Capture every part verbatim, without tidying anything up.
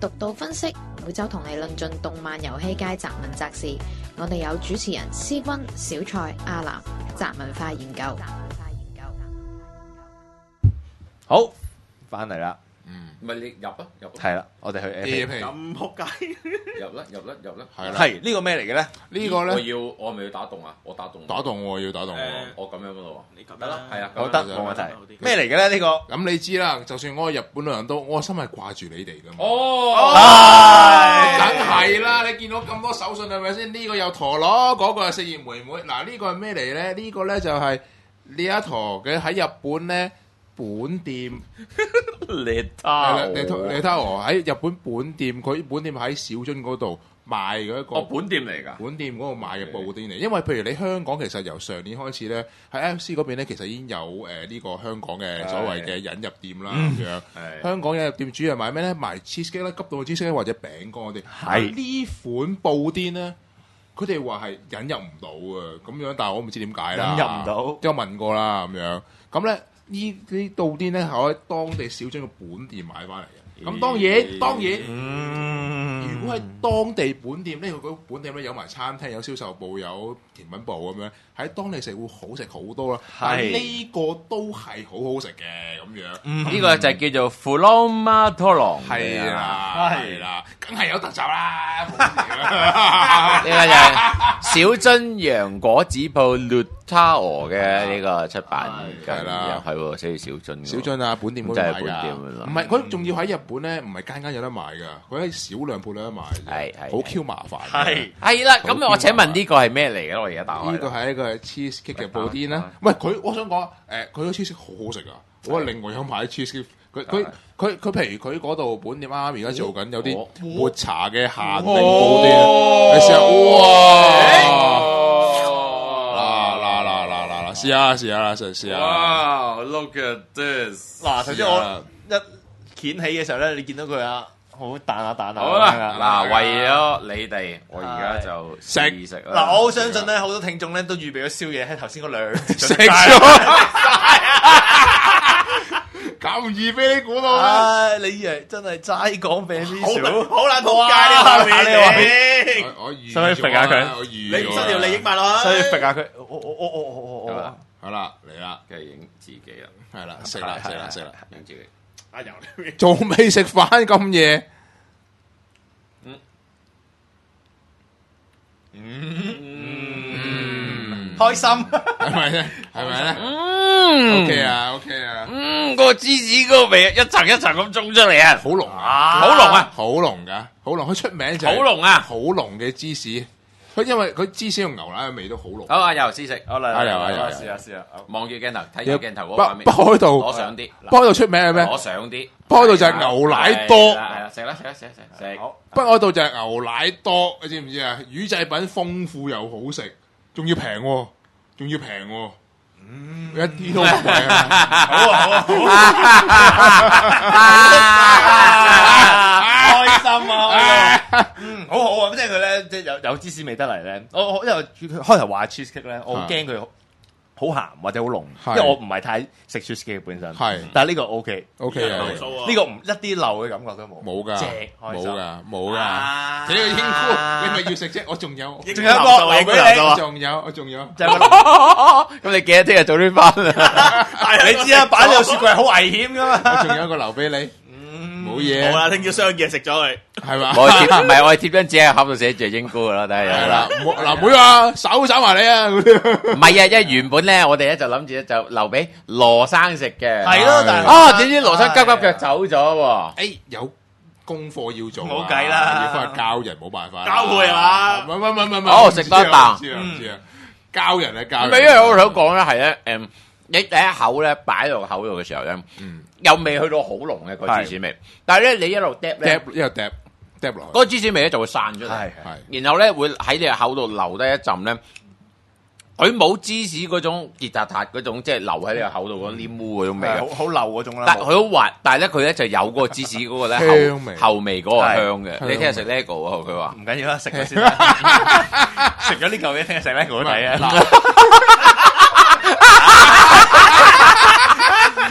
獨到分析，每周同你論盡動漫遊戲界雜文雜事。我哋有主持人思君、小蔡、阿南，雜文化研究。 好，翻嚟啦。 嗯，咪你入啊入。 係啦，我哋去 A P。 咁仆街， 入啦入啦入啦。 係啦。 係呢個咩嚟嘅咧？ 呢個咧， 我要我係咪要打洞啊？我打洞。 打洞我要打洞。 我咁樣咯喎。 你得啦，係啊， 好得冇問題。咩嚟嘅咧？呢個咁你知啦，就算我係日本人都，我心係掛住你哋噶嘛。 哦， 梗係啦！你見到咁多手信係咪先？呢個有陀螺，嗰個係四葉妹妹。嗱，呢個係咩嚟咧？呢個咧就係呢一陀嘅喺日本咧。本店， 你睇， 你睇，你睇我喺日本本店，佢本店喺小樽嗰度賣嘅一個， 哦，本店嚟㗎， 本店嗰度賣嘅布丁嚟。因為譬如你香港其實由上年開始咧，喺 M C 嗰邊咧，其實已經有誒呢、呃這個香港嘅所謂嘅引入店啦咁樣。香港引入店主要賣咩咧？賣 cheesecake 啦，急凍嘅 cheesecake 或者餅乾嗰啲。係呢款布丁咧，佢哋話係引入唔到嘅咁樣，但係我唔知點解啦。 引入唔到， 即係問過啦咁樣。咁咧。呢啲布丁咧係喺當地小樽嘅本店買翻嚟嘅，咁當然當然，嗯、如果喺當地本店呢個本店咧有埋餐廳、有銷售部、有甜品部咁樣，喺當地食會好食好多啦。但係呢個都係好好食嘅咁樣，呢、 嗯、個就係叫做 Furomatoro， 係啦係啦，梗係有特集啦。 呢個就係小樽洋果子鋪 Lutaro 嘅呢個出版， 係啦， 係喎，寫住小樽。 小樽啊，本店嗰度買㗎，唔係佢仲要喺日本咧，唔係間間有得賣㗎，佢喺少量鋪有得賣，係係好 Q 麻煩。係係啦，咁我請問呢個係咩嚟嘅？我而家打開呢個係一個 cheesecake 嘅布丁啦。唔係佢，我想講誒，佢個 cheesecake 好好食啊！我另外有買 cheesecake，佢佢佢佢，譬如佢嗰度本店啱啱而家做緊有啲抹茶嘅限定布丁，你試下哇！嗱嗱嗱嗱嗱嗱，試下試下啦，試試下。 哇 ！Look at this！ 嗱，頭先我一掀起嘅時候咧，你見到佢啊，好彈下彈下。 好啦，嗱，為咗你哋，我而家就試食啦。 嗱，我好相信咧，好多聽眾咧都預備咗宵夜喺頭先嗰兩食咗。咁易俾你估到啊！你以為真係齋講俾啲少， 好難撲街呢個下面， 我預所以揈下佢， 我預你唔失條利益埋落去， 所以揈下佢，我我我我我我我， 好啦嚟啦， 梗係影自己啦， 係啦，食啦食啦食啦， 影自己。 阿油仲未食飯咁夜， 嗯嗯，開心係咪咧？係咪咧？ 嗯 ，OK 啊 OK 啊， 嗯，個芝士嗰個味一層一層咁衝出嚟啊， 好濃啊，好濃啊， 好濃噶，好濃，佢出名就好濃啊， 好濃嘅芝士。佢因為佢芝士同牛奶嘅味都好濃。 好，阿油試食， 好嚟， 阿油阿油， 試下試下， 望住鏡頭睇住鏡頭嗰北個北海道攞上啲， 北海道出名係咩？ 攞上啲， 北海道就係牛奶多， 係啦，食啦食啦食啦食食。 北海道就係牛奶多，你知唔知啊？乳製品豐富又好食，仲要平喎，仲要平喎。嗯，一啲都唔貴啊！ 好啊好啊，開心啊！嗯，好好啊，即係佢咧，即係有有芝士味得嚟咧。我我因為佢開頭話 cheesecake 咧，我好驚佢好鹹或者好濃，因為我唔係太食 cheesecake 本身。係，但係呢個 OK OK 啊， 呢個唔一啲漏嘅感覺都冇。 冇㗎， 正冇㗎，冇㗎。你個英菇，你咪要食啫？我仲有， 仲有一個留俾你， 仲有，我仲有。 咁你記得聽日早啲翻。你知啊，擺呢個雪櫃係好危險㗎嘛。 我仲有一個留俾你。冇嘢。 好啦，聽朝雙嘢食咗佢， 係嘛？ 我貼唔係我係貼張紙喺盒度寫住英菇㗎啦，但係係啦，嗱唔會話手手埋你啊！ 唔係啊，因為原本咧，我哋咧就諗住咧就留俾羅生食嘅。 係咯，但係啊，點知羅生急急腳走咗喎？ 誒，有功課要做， 冇計啦， 要翻去教人，冇辦法。 教佢係嘛？ 唔唔唔唔唔， 哦，食多一啖。 唔知啊唔知啊，教人啊教人。 唔係因為我想講咧係咧，誒，你第一口咧擺落個口度嘅時候咧，又未去到好濃嘅個芝士味，但係咧你一路嗒咧， 一路嗒嗒落去， 嗰個芝士味咧就會散出嚟， 係然後咧會喺你個口度留低一陣咧。佢冇芝士嗰種結塔塔嗰種，即係留喺你個口度嗰種黏污嗰種味，好好流嗰種啦。但係佢好滑，但係咧佢咧就有嗰個芝士嗰個咧後味後味嗰個香嘅。你聽日食 Lego 啊？佢話唔緊要啦，食咗先啦。食咗呢嚿嘢，聽日食 Lego 都抵啊！Cap 佢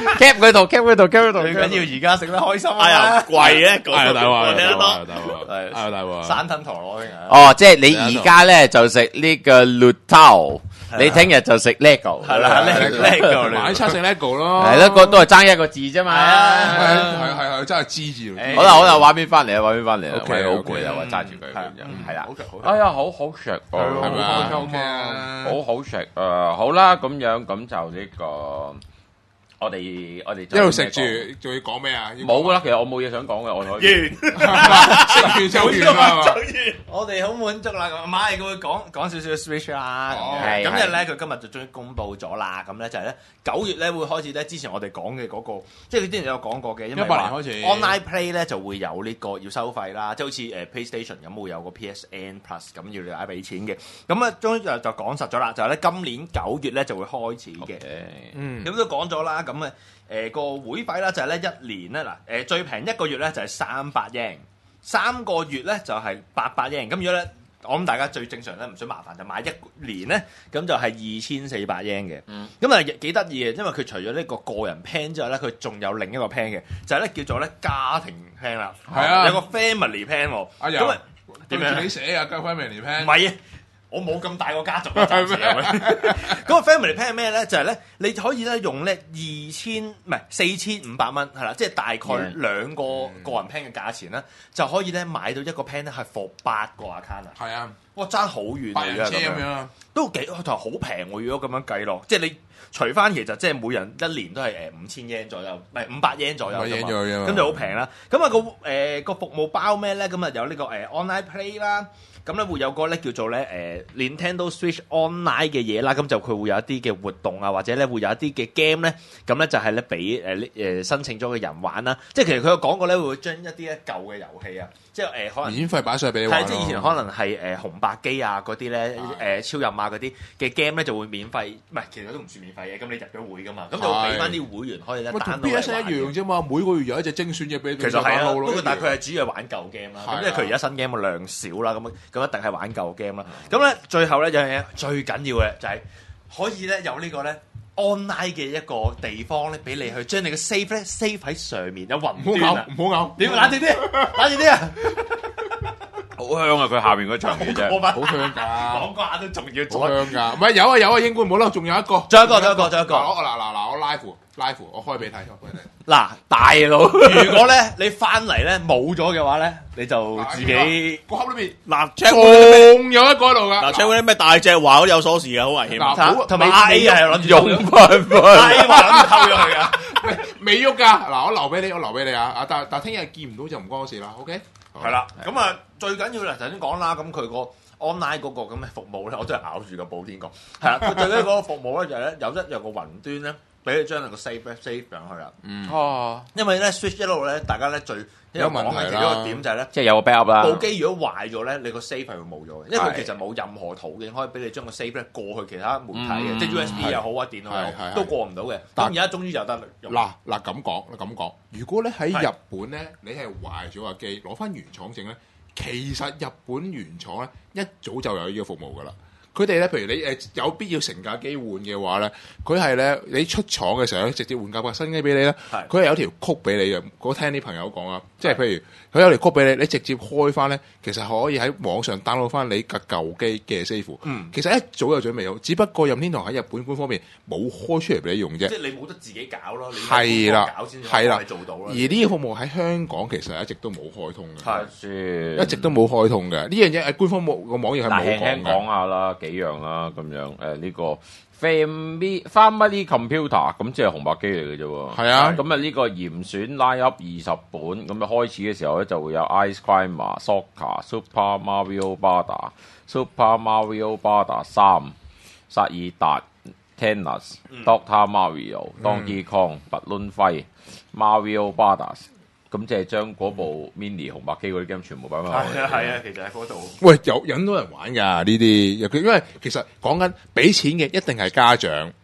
佢度 cap 佢度 cap 佢度， 最緊要而家食得開心哎呀，貴咧， 係啊大鑊， 我聽得多。 大鑊，係啊大鑊， 山吞陀螺先啊！ 哦，即係你而家咧就食呢個 Lutao，你聽日就食 Lego， 係啦，Lego 買餐食 Lego 咯， 係咯，個都係爭一個字啫嘛。 係係係係真係知字。 好啦好啦，畫面翻嚟啊，畫面翻嚟啊， OK， 喂好 OK， 攰啊，我揸住佢咁樣，係啦。 好哎呀，好好食啊， 係咪啊好 OK 啊好好食啊！好啦，咁樣咁就呢個，我哋我哋一路食住，仲要講咩啊？ 冇噶啦，其實我冇嘢想講嘅，我可以。 完， 食完就完啦，係嘛？ 我哋好滿足啦，唔係佢會講講少少 Switch 啦， 哦咁係樣咁咧佢今日就終於公佈咗啦，咁咧就係咧九月咧會開始咧，之前我哋講嘅嗰個，即係佢之前有講過嘅，因為一八年開始 online play 咧就會有呢個要收費啦，即係好似誒 PlayStation 咁會有個 P S N Plus 咁要你嗌俾錢嘅，咁啊終於就就講實咗啦，就係咧今年九月咧就會開始嘅， 嗯， 咁都講咗啦，咁啊誒個會費啦就係咧一年咧嗱誒最平一個月咧就係三百英，三個月咧就係八百英，咁如果咧。我諗大家最正常咧，唔想麻煩就買一年咧，咁就係二千四百英嘅。咁啊幾得意嘅，因為佢除咗呢個個人 plan 之外咧，佢仲有另一個 plan 嘅，就係咧叫做咧家庭 plan 啦。 係啊有個 family plan 喎。 阿咁啊柔點樣你寫啊？交翻明年 plan 唔係啊，我冇咁大個家族啊，暫時係咪？咁個 family plan 係咩咧？就係咧，你可以咧用咧二千唔係四千五百蚊係啦，即係大概兩個個人 plan 嘅價錢啦，就可以咧買到一個 plan 咧係 for 八個 account 啊！ 係啊， 哇，爭好遠啊！ 八人而家咁樣車咁樣啊， 都幾同埋好平喎。如果咁樣計落，即係你除翻其實即係每人一年都係誒五千 yen 左右，唔係五百 yen 左右啫嘛， 五百 yen 左右咁就好平啦。咁啊個誒個服務包咩咧？咁啊有呢個誒 online play 啦。咁咧會有個咧叫做咧誒 Nintendo Switch Online 嘅嘢啦，咁就佢會有一啲嘅活動啊，或者咧會有一啲嘅 game 咧，咁咧就係咧俾誒誒申請咗嘅人玩啦。即係其實佢有講過咧，會將一啲咧舊嘅遊戲啊，即係誒可能免費擺上去俾你玩咯。 係即係以前可能係誒紅白機啊嗰啲咧誒超任啊嗰啲嘅 game 咧就會免費，唔係其實都唔算免費嘅，咁你入咗會噶嘛，咁就會俾翻啲會員可以咧喂，同 download P S 嚟 N 玩一樣啫嘛，每個月有一隻精選嘢俾你。 其實係啊， 不不過但係佢係主要係玩舊 game 啦， 係啊咁因為佢而家新 game 嘅量少啦，咁咁一定係玩舊 game 啦。咁咧最後咧有樣嘢最緊要嘅就係可以咧有呢個咧 online 嘅一個地方咧，俾你去將你嘅 save 咧 save 喺上面有雲唔好端啊！ 咬，唔好咬。 點冷靜啲，冷靜啲啊！ 好香啊！佢下邊嗰場嘢啫。 好香㗎， 講下都仲要好再。 香㗎。唔係有啊有啊，應該冇啦，仲有一個。 仲有一個仲有一個仲有一個嗱我嗱嗱嗱，我 live live，我開俾你睇，我開俾你睇。 嗱，大佬，如果咧你翻嚟咧冇咗嘅話咧，你就自己個盒裏邊嗱 check 嗰啲咩？ 仲有一個喺度㗎。 嗱 check 嗰啲咩大隻話嗰啲有鎖匙啊，好危險嗱啊！ 好同埋 A 係諗住用偷翻翻。 ，A 話諗住偷咗佢啊！ 未未喐㗎。嗱，我留俾你，我留俾你啊。啊，但但聽日見唔到就唔關我事啦。OK。 係啦，咁啊最緊要啦，頭先講啦，咁佢個 online 嗰個咁嘅服務咧，我真係咬住個寶天講，係啦，佢最緊要嗰個服務咧就係咧有一有個雲端咧，俾你將你個 save save 上去啦。 嗯。 哦， 因為咧 Switch 一路咧，大家咧最有講嘅其中一個點就係咧。 即係有個 backup 啦。 部機如果壞咗咧，你個 save 係會冇咗嘅，因為佢其實冇任何途徑可以俾你將個 save 咧過去其他媒體嘅， 嗯即係 U S B 又好啊，電腦又係係好， 係都過唔到嘅。咁但而家終於有得用。 嗱嗱咁講，咁講，如果咧喺係日本咧，你係壞咗個機，攞翻原廠證咧，其實日本原廠咧一早就有呢個服務噶啦。佢哋咧，譬如你誒有必要成架機換嘅話咧，佢係咧你出廠嘅時候咧，直接換架架新機俾你咧， 係佢係有條曲俾你嘅。我聽啲朋友講啊，即係譬如佢有條曲俾你，你直接開翻咧，其實可以喺網上 download 翻你架舊機嘅 save。 嗯， 其實一早就準備好，只不過任天堂喺日本官方面冇開出嚟俾你用啫即。係你冇得自己搞咯，你係啦搞先至係啦可以做到啦。 而呢個服務喺香港其實一直都冇開通嘅， 係算一直都冇開通嘅。呢樣嘢誒官方冇個網頁係嗱， 冇輕輕講嘅。 講下啦，幾樣啦，咁樣誒呢個 Family Family Computer 咁即係紅白機嚟嘅啫喎。 係啊咁啊呢個嚴選 line up 二十本，咁啊開始嘅時候咧就會有 Ice Climber、Soccer、Super Mario Bros、Super Mario Bros 三、薩爾達、Tennis、Doctor Mario、Donkey Kong、Balloon Fight、Mario Bros。咁即係將嗰部 mini 紅白機嗰啲 game 全部擺埋落去。 係啊係啊，其實喺嗰度。 喂，有引到人玩㗎呢啲，尤其因為其實講緊俾錢嘅一定係家長，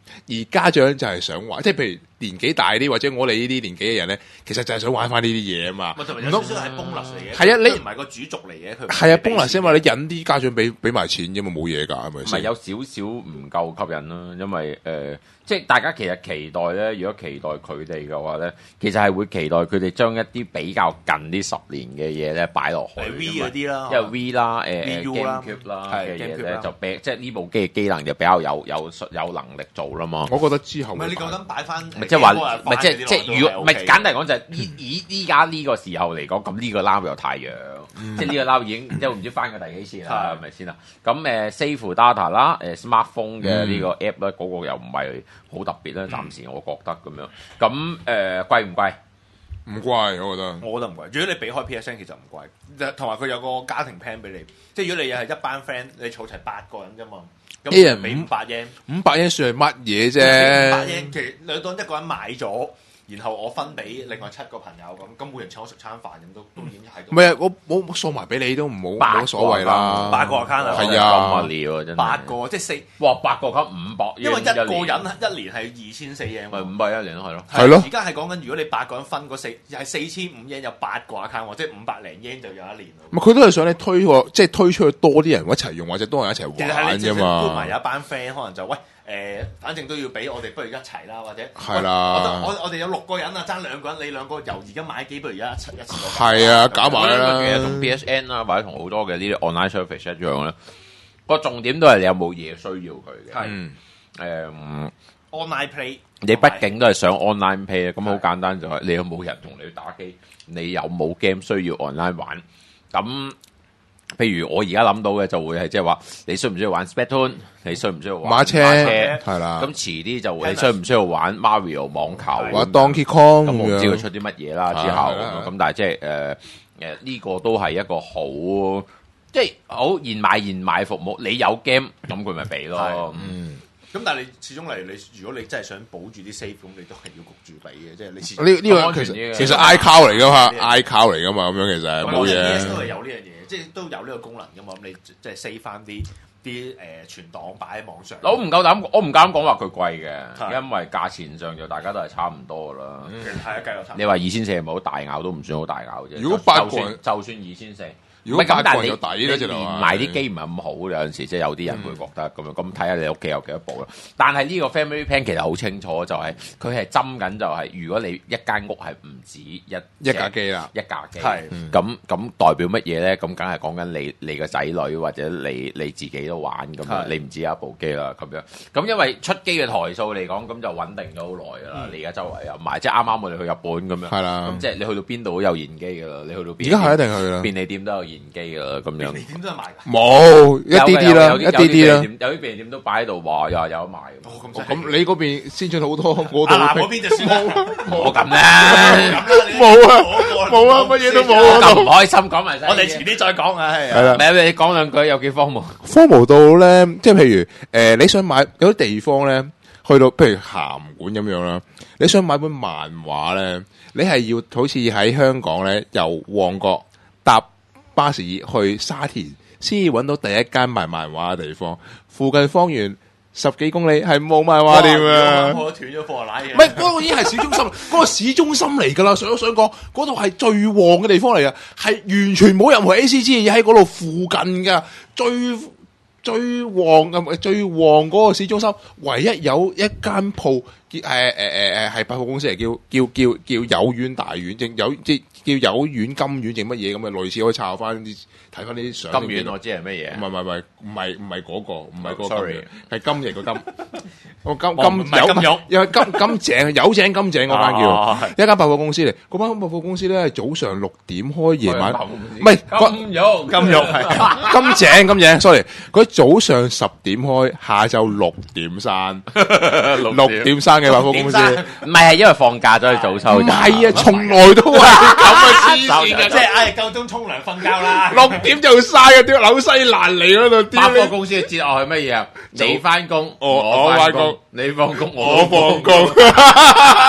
而家長就係想玩，即係譬如年紀大啲或者我哋呢啲年紀嘅人咧，其實就係想玩翻呢啲嘢啊嘛。 咪同埋有少少係 bonus 嚟嘅。 係啊，你唔係個主軸嚟嘅，佢係啊 bonus 因為你引啲家長俾俾埋錢啫嘛，冇嘢㗎，係咪唔係先？ 有少少唔夠吸引啦，因為誒、呃，即係大家其實期待咧，如果期待佢哋嘅話咧，其實係會期待佢哋將一啲比較近呢十年嘅嘢咧擺落去。 係 V 嗰啲啦， 因為 V 啦、誒 V U 啦 GameCube 啦係嘅嘢 GameCube 咧啦， 就比即係呢部機嘅機能就比較有有有能力做啦嘛。 我覺得之後唔係你夠膽擺翻， 咪即係話，咪即係即係如果唔係簡單嚟講就係依依依家呢個時候嚟講，咁呢個撈有太陽，即係呢個撈已經即係唔知翻過第幾次啦，係咪先啊？咁誒 Save Data 啦，誒 Smartphone 嘅呢個 app 咧，嗰個又唔係好特別啦，暫時我覺得咁樣。咁誒貴唔貴？ 唔貴，我覺得。 我覺得唔貴。如果你俾開 P S N 其實唔貴，同埋佢有個家庭 plan 俾你，即係如果你係一班 friend，你儲齊八個人啫嘛，咁一人俾五百 yen， 五百英算係乜嘢五百啫？ yen 其實兩當一個人買咗。然後我分俾另外七個朋友咁，咁每人請我食餐飯咁都都已經喺度。 唔係啊，我我我送埋俾你都唔好冇乜所謂啦。 八個 account 啊， 係啊咁乜料啊真係。 八個即係四， 哇八個卡五百， 因為一個人一年係二千四 yen 咪五百一年咯，係咯。 係咯而家係講緊，如果你八個人分嗰四係四千五 yen 有八個 account，即係五百零 yen 就有一年咯。 唔係佢都係想你推個，即係推出去多啲人一齊用，或者多人一齊其實係玩啫你即係 group 埋嘛。 有一班 friend，可能就喂誒，反正都要俾我哋，不如一齊啦，或者係啦我我我哋有六個人啊，爭兩個人，你兩個由而家買幾，不如而家一齊一次過。 係啊，搞埋其啦。 實同 B S N 啦，或者同好多嘅呢啲 online service 一樣咧，個重點都係你有冇嘢需要佢嘅。 係嗯， 誒， online play， 你畢竟都係想 online play 咁好簡單就係你有冇人同你去打機，你有冇 game 需要 online 玩咁。譬如我而家諗到嘅就會係即係話，你需唔需要玩 Splatoon？你需唔需要玩馬車馬係啦咁遲啲就會你需唔需要玩 Mario 網球？ 或者 Donkey Kong 咁我唔知佢咁樣。 出啲乜嘢啦之後係係係咁，但係即係誒誒呢個都係一個好即係好現買現買服務。你有 game 咁佢咪俾咯。 嗯， 咁但係你始終嚟，你如果你真係想保住啲 save，咁你都係要焗住俾嘅，即係你始終呢呢個安全啲嘅其實其實 iCloud 嚟噶嘛，iCloud 嚟噶嘛，咁樣其實冇咁 D S 嘢都。係有呢樣嘢，即係都有呢個功能噶嘛。咁你即係 save 翻啲啲誒存檔擺喺網上。 我唔夠膽，我唔敢講話佢貴嘅， 係因為價錢上就大家都係差唔多噶啦。 其實係啊，計落差唔多。 你話二千四係咪好大咬都唔算好大咬啫。 如果就八個人就算就算二千四。 如果唔係咁但係你八個人就抵啦你直頭係連埋啲機唔係咁好，有陣時即係有啲人會覺得咁樣，咁睇下你屋企有幾多部啦。但係呢個 family plan 其實好清楚，就係佢係針緊就係，如果你一間屋係唔止一一架機啦， 一架機， 係咁咁代表乜嘢咧？咁梗係講緊你你個仔女或者你你自己都玩咁樣， 係你唔止有一部機啦咁樣。咁因為出機嘅台數嚟講，咁就穩定咗好耐㗎啦。你而家周圍有賣，即係啱啱我哋去日本咁樣， 係啦咁即係你去到邊度都有燃機㗎啦。你去到邊而家係一定去啦。 便利店都有燃機㗎啦，咁樣。 你點都係賣㗎。 冇一啲啲啦， 有一啲啲啦。 有啲便利店都擺喺度話又有得賣。 哦，咁犀利咁你嗰邊先進好多，我度啊嗱嗰邊就算啦， 我咁啦， 冇啊冇啊乜嘢都冇啊咁唔開心講埋晒。 我哋遲啲再講啊，係係啦唔係你講兩句有幾荒謬？ 荒謬到咧，即係譬如誒、呃，你想買有啲地方咧，去到譬如鹹館咁樣啦，你想買本漫畫咧，你係要好似喺香港咧，由旺角搭巴士去沙田，先至揾到第一間賣漫畫嘅地方。附近方圓十幾公里係冇漫畫店啊！ 我斷咗貨奶嘢。 唔係嗰個已經係市中心，嗰個市中心嚟㗎啦。想想講，嗰度係最旺嘅地方嚟㗎，係完全冇任何 A C G 嘅嘢喺嗰度附近㗎，最最旺嘅最旺嗰個市中心，唯一有一間鋪，誒誒誒誒係百貨公司嚟，叫叫叫叫有苑大苑，正有即叫有苑金苑定乜嘢咁嘅，類似可以抄翻啲睇翻啲相。 金苑我知係乜嘢唔係唔係唔係唔係唔係嗰個，唔係嗰個金 sorry 苑，係金翼個金。我金哦唔金係金玉因為金金井有井金井嗰間哦叫一間百貨公司嚟，嗰間百貨公司咧係早上六點開，夜晚唔係金玉金玉係金井金井，sorry，佢早上十點開，下晝六點閂，六點閂嘅百貨公司， 唔係係因為放假咗去早收唔咋。 係啊，從來都係咁啊，黐線即嘅， 係唉夠鐘沖涼瞓覺啦。 六點就嘥啊，啲紐西蘭嚟嗰度百貨啲公司嘅節樂係乜嘢啊？你翻工， 我我翻返工， 你放工， 我放放工。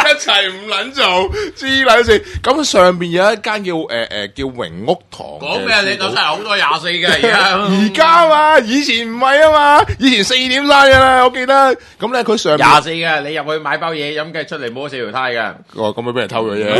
一齊唔撚做，黐撚線。咁上邊有一間叫誒誒、呃、叫榮屋堂。 講咩？你到真係好多廿四嘅而家。 而家嘛，以前唔係啊嘛，以前四點閂嘅啦，我記得。咁咧佢上廿四嘅，你入去買包嘢飲，跟住出嚟摸四條胎嘅。 哦，咁咪俾人偷咗嘢。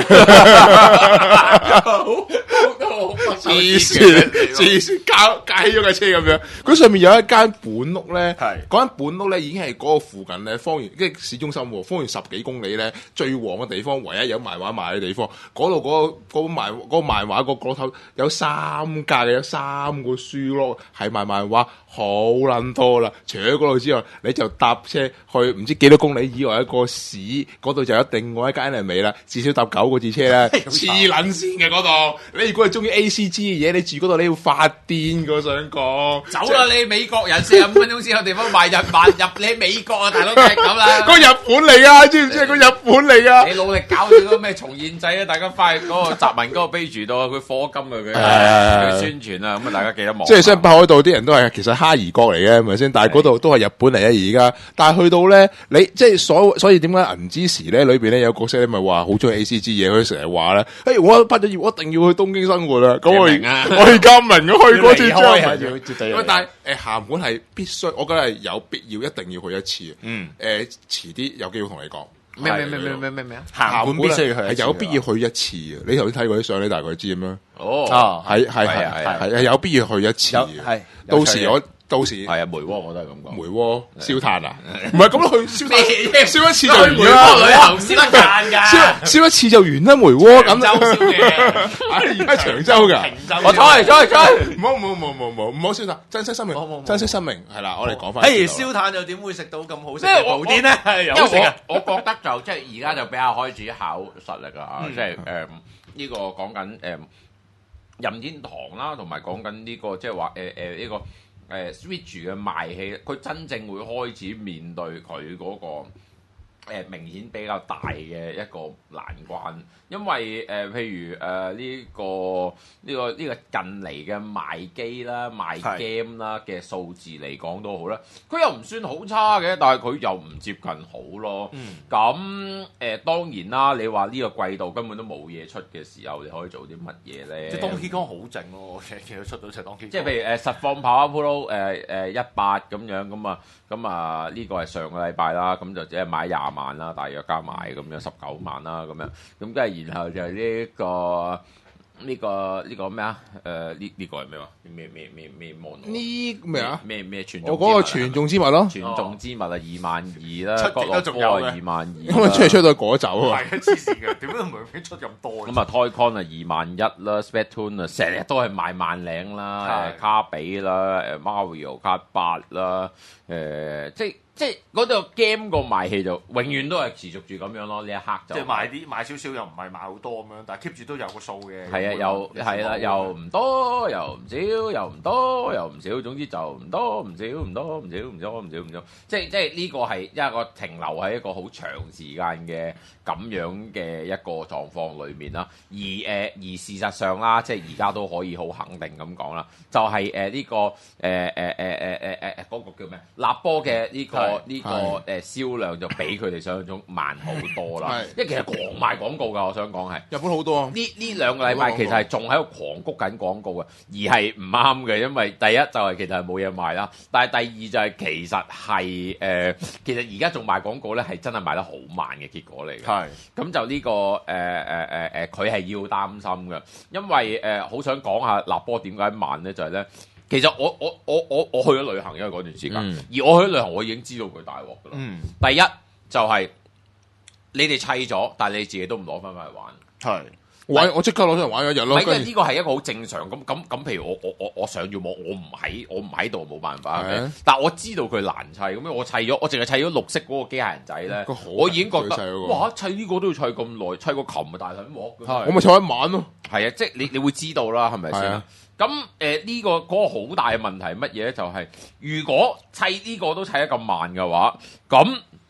黐線，黐線，交解咗架車咁樣。佢上面有一間本屋咧，嗰間本屋咧已經係嗰個附近咧，方圓即係市中心喎，方圓十幾公里咧最旺嘅地方，唯一有漫畫賣嘅地方。嗰度嗰個嗰個漫嗰個漫畫個角頭有三格嘅，有三個書咯，係賣漫畫，好撚多啦。除咗嗰度之外，你就搭車去唔知幾多公里以外一個市，嗰度就有另外一間嚟尾啦，至少搭九個字車啦，黐撚線嘅嗰度。你如果係中意 A C G 嘅嘢，你住嗰度你要發癲嘅，我想講。 走啦！你美國人四十五分鐘先有地方賣日漫入你美國啊，大佬梗係咁啦。 嗰日本嚟啊，知唔知係嗰日本嚟啊？ 你努力搞咗個咩重現仔啊！大家翻去嗰個集文嗰個 page 度啊，佢課金啊佢，佢宣傳啊，咁啊大家記得望。 即係雖然北海道啲人都係其實哈兒國嚟嘅，係咪先？但係嗰度都係日本嚟啊！而家，但係去到咧，你即係所所以點解銀之時咧裏邊咧有角色咧咪話好中意 A C G 嘢，佢成日話咧，誒我畢咗業，我一定要去東京生活啦。咁我我而家明去嗰次之後，喂，但係誒鹹館係必須，我覺得係有必要一定要去一次。嗯，誒遲啲有機會同你講。 咩咩咩咩咩咩咩啊！ 鹹館必須要去， 係有必要去一次嘅。你頭先睇過啲相，你大概知咁樣。 哦， 係係係係係有必要去一次嘅。係到時我。到時係啊，梅窩我都係咁講。 梅窩燒炭啊，唔係咁咯，去燒炭燒一次就完梅啦。 窩旅行燒得炭㗎， 燒燒一次就完啦。梅窩咁。 長洲燒嘅， 而家長洲㗎。 我吹吹吹， 唔好唔好唔好唔好唔好唔好燒炭，珍惜生命，珍惜生命係啦。我哋講翻。 嘿，燒炭又點會食到咁好食嘅布甸咧？有食啊！ 我覺得就即係而家就比較開始考實力啦，即係誒呢個講緊誒任天堂啦，同埋講緊呢個即係話誒誒呢個。誒 Switch 嘅賣氣，佢真正會開始面對佢嗰、那個、呃、明顯比較大嘅一個難關，因為誒、呃、譬如誒呢、呃這個呢、這個呢、這個近嚟嘅賣機啦、賣 game 啦嘅數字嚟講都好啦，佢又唔算好差嘅，但係佢又唔接近好咯。咁誒、嗯呃、當然啦，你話呢個季度根本都冇嘢出嘅時候，你可以做啲乜嘢咧？ 即係 Donkey Kong 好靜咯，其實其實出到隻 Donkey Kong。即係譬如誒實況 Power Pro 誒誒一百咁樣咁啊，咁啊呢個係上個禮拜啦，咁就只係買廿萬啦，大約加埋咁樣十九萬啦，咁樣咁跟住然後就係呢個呢個呢個咩啊？誒呢呢個係咩話？咩咩咩咩網絡？ 呢咩啊？ 咩咩傳？ 我嗰個傳眾之物咯， 傳眾之物啊，二萬二啦， 出極都仲有嘅， 二萬二。 咁啊出嚟出到果酒啊！ 係啊，黐線嘅，點解唔會出咁多？ 咁啊，Toy-Con 啊二萬一啦 ，Splatoon 啊成日都係賣萬零啦，誒卡比啦，誒 Mario 卡八啦，誒即係。即係嗰度 game 個賣氣就永遠都係持續住咁樣咯，呢一刻就即係賣啲賣少少又唔係賣好多咁樣，但係 keep 住都有個數嘅。 係啊，又係啦，又唔多又唔少，又唔多又唔少，總之就唔多唔少，唔多唔少，唔多唔少唔少。即係即係呢個係一個停留喺一個好長時間嘅咁樣嘅一個狀況裏面啦。而誒、呃、而事實上啦，即係而家都可以好肯定咁講啦，就係誒呢個誒誒誒誒誒誒嗰個叫咩？立波嘅呢個。呢個誒銷量就比佢哋想象中慢好多啦，因為其實狂賣廣告㗎，我想講係日本好多啊。 呢呢兩個禮拜其實係仲喺度狂谷緊廣告嘅，而係唔啱嘅，因為第一就係其實係冇嘢賣啦，但係第二就係其實係誒、呃，其實而家仲賣廣告咧係真係賣得好慢嘅結果嚟嘅。係咁就呢、這個誒誒誒誒，佢、呃、係、呃、要擔心嘅，因為誒好、呃、想講下立波點解慢咧，就係、是、咧。其實我我我我我去咗旅行，因為嗰段時間，嗯、而我去咗旅行，我已經知道佢大鑊噶啦。嗯、第一就係、是、你哋砌咗，但係你自己都唔攞翻翻去玩。係玩，我即刻攞出嚟玩一日咯。 因為呢個係一個好正常咁咁咁。譬如我我我我想要網，我唔喺我唔喺度，冇辦法。的但係我知道佢難砌，咁樣我砌咗，我淨係砌咗綠色嗰個機械人仔咧，我已經覺得、那個、哇！砌呢個都要砌咁耐，砌個琴啊大撚鑊。 我咪砌一晚咯。 係啊，即係你你會知道啦，係咪先？咁誒呢個嗰、那個好大嘅問題係乜嘢咧？就係、是、如果砌呢個都砌得咁慢嘅話，咁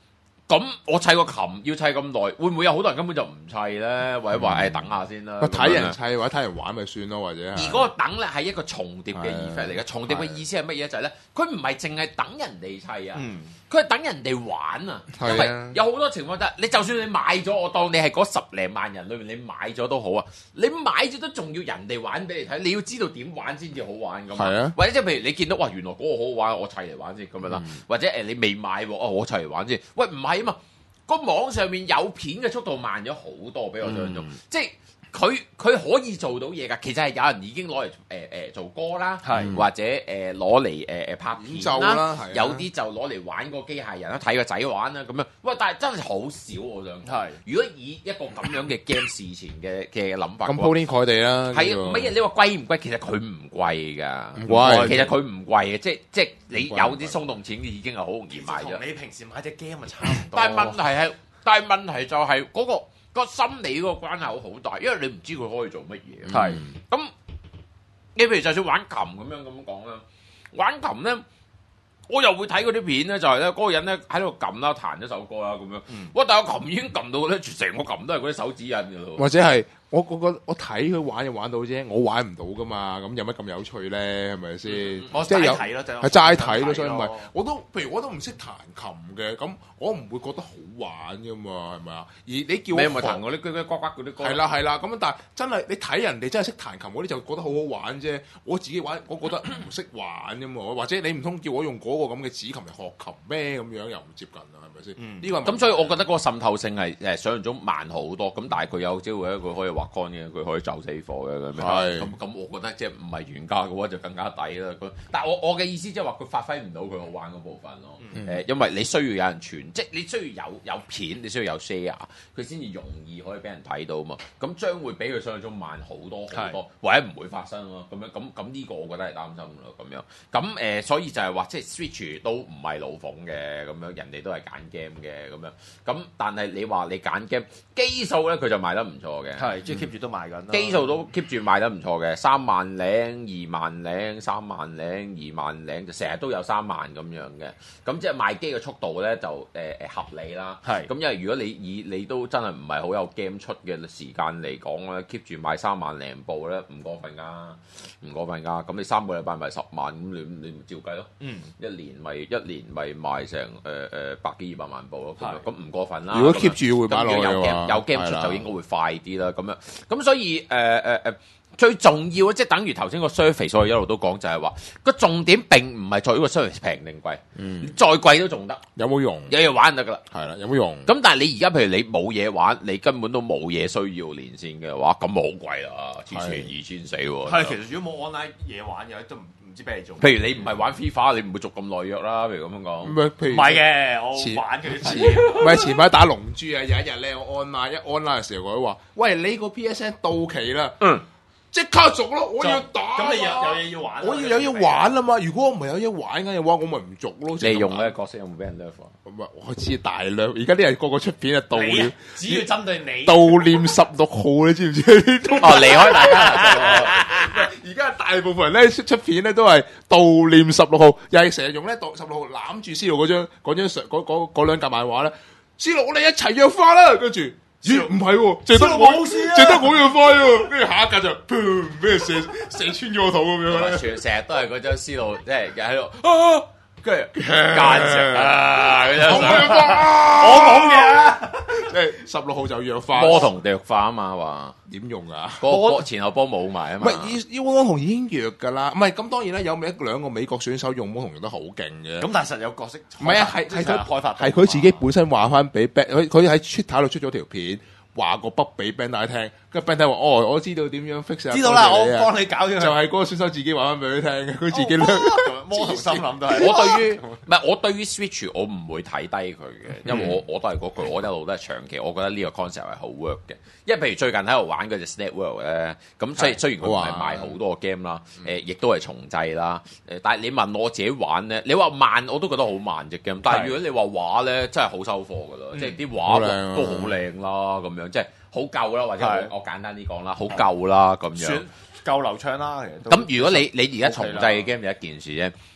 咁我砌個琴要砌咁耐，會唔會有好多人根本就唔砌咧？或者話誒等下先啦。 睇人砌或者睇人玩咪算咯，或者而嗰個等咧係一個重疊嘅 effect 嚟嘅，重疊嘅意思係乜嘢？就係咧，佢唔係淨係等人哋砌啊，佢係等人哋玩啊。因為有好多情況就係，你就算你買咗，我當你係嗰十零萬人裏面你買咗都好啊，你買咗都仲要人哋玩俾你睇，你要知道點玩先至好玩咁啊。或者即係譬如你見到哇，原來嗰個好好玩，我砌嚟玩先咁樣啦。或者誒你未買喎，哦我砌嚟玩先。喂唔係啊嘛，個網上面有片嘅速度慢咗好多，比我想象中，嗯、即係佢佢可以做到嘢㗎。其實係有人已經攞嚟誒誒做歌啦， 係或者誒攞嚟誒誒拍片奏啦， 啦有啲就攞嚟玩個機械人啦，睇個仔玩啦咁樣。喂，但係真係好少我想。係，如果以一個咁樣嘅 game 事前嘅嘅諗法， 咁鋪天蓋地啦。 係啊，乜嘢？你話貴唔貴？其實佢唔貴㗎， 唔貴。 其實佢唔貴嘅，即係即係你有啲鬆動錢已經係好容易買咗。 同你平時買隻 game 咪差唔多。 但係問題係，但係問題就係嗰個。個心理嗰個關係好好大，因為你唔知佢可以做乜嘢。係咁、嗯，你譬如就算玩琴咁樣咁講啦，玩琴咧，我又會睇嗰啲片咧，就係咧嗰個人咧喺度撳啦，彈一首歌啦咁樣。哇、嗯！但係個琴已經撳到咧，成個琴都係嗰啲手指印㗎咯。或者係我我個我睇佢玩就玩到啫，我玩唔到㗎嘛。咁有乜咁有趣咧？係咪先？嗯、我即係齋睇咯，係齋睇咯，所以唔係我都譬如我都唔識彈琴嘅，咁我唔會覺得好玩㗎嘛，係咪啊？而你叫我你有冇彈嗰啲嗰啲呱呱嗰啲歌？ 係啦係啦，咁但係真係你睇人哋真係識彈琴嗰啲就覺得好好玩啫。我自己玩，我覺得唔識玩啫嘛。或者你唔通叫我用嗰個咁嘅指琴嚟學琴咩？咁樣又唔接近啊，係咪先？呢、嗯、個咁所以我覺得嗰個滲透性係誒想像中慢好多。咁但係佢有機會咧，佢可以畫乾嘅，佢可以走死火嘅咁樣。係咁咁，我覺得即係唔係原價嘅話就更加抵啦。但係我我嘅意思即係話佢發揮唔到佢好玩嗰部分咯。誒、嗯，因為你需要有人傳，即係你需要有有片，你需要有 share，佢先至容易可以俾人睇到嘛。咁將會比佢想像中慢好多好多，或者唔會發生咯。咁樣咁咁呢個我覺得係擔心咯。咁樣咁誒、呃，所以就係話即係 Switch 都唔係老馮嘅咁樣，人哋都係揀 game 嘅咁樣。咁但係你話你揀 game 基數咧，佢就賣得唔錯嘅， 係即係 keep 住都賣緊。 基數都 keep 住賣得唔錯嘅，三萬零、二萬零、三萬零、二萬零，就成日都有三萬咁樣嘅。咁即係賣機嘅速度咧就誒誒、呃、合理啦。係咁，因為如果你以你都真係唔係好有 game 出嘅時間嚟講咧 keep 住賣三萬零部咧唔過分㗎，唔過分㗎。咁你三個禮拜賣十萬，咁你你咪照計咯。嗯，一年咪一年咪賣成誒誒百幾二百萬部咯。咁咁唔過分啦。 如果 keep 住會擺落去嘅話， 有 game 出就應該會快啲啦。咁樣咁所以誒誒誒最重要即係等於頭先個 service，所以一路都講就係話個重點並唔係在於個 service 平定貴，嗯，再貴都仲得， 有冇用？ 有嘢玩就得㗎啦， 係啦，有冇用？ 咁但係你而家譬如你冇嘢玩，你根本都冇嘢需要連線嘅話，咁好貴啦，之前二千四喎。 係其實如果冇 online 嘢玩嘅都唔唔知俾你做。 譬如你唔係玩 FIFA，你唔會續咁耐約啦。譬如咁樣講， 唔係譬如唔係嘅，我玩佢前唔係前排打龍珠啊，有一日咧我 online 一 online 嘅時候，佢話：喂，你個 P S N 到期啦。嗯。即刻續咯！我要打， 咁你有有嘢要玩， 我要有嘢玩啊嘛！如果我唔係有嘢玩嘅話，我咪唔續咯。 你用呢個角色有冇俾人 nerf 啊？ 唔係，我知大量。而家啲人個個出片啊，悼念， 只要針對你悼念十六號，你知唔知？ 哦，離開大家。 而家大部分人咧出片咧都係悼念十六號，又係成日用咧悼十六號攬住思路嗰張嗰張相嗰嗰嗰兩格漫畫咧，思路我哋一齊約花啦，跟住。咦，唔係喎，淨得我，淨得我要快喎，跟住下一格就砰，俾人射射穿咗個肚咁樣咧。 全成日都係嗰張思路，即係喺度啊，跟住奸食啊， 我講嘅， 即係十六號就弱化， 波同弱化啊嘛，話點用啊？ 波前後波冇埋啊嘛。 唔係，要魔童已經弱㗎啦。唔係咁，當然啦，有一兩個美國選手用魔童用得好勁嘅。 咁但係實有角色， 唔係啊，係係佢開發， 係佢自己本身話翻俾 Ben，佢佢喺 Twitter 度出咗條片。話個筆俾 Ben 大聽，跟住 Ben 大話：哦，我知道點樣 fix 知道啦，我幫你搞咗。就係嗰個選手自己話翻俾佢聽嘅，佢自己咧魔頭心諗都係。 我對於唔係我對於 Switch 我唔會睇低佢嘅，因為我我都係嗰句，我一路都係長期，我覺得呢個 concept 係好 work 嘅。因為譬如最近喺度玩嗰隻 Snap World 咧，咁雖雖然佢唔係賣好多個 game 啦，誒亦都係重製啦，誒但係你問我自己玩咧，你話慢我都覺得好慢隻 game，但係如果你話畫咧，真係好收貨㗎啦，即係啲畫都好靚啦，咁樣即係。好夠啦，或者我，我簡單啲講啦，好夠啦咁樣， 夠流暢啦。其實咁如果你你而家重製嘅 game 有一件事啫，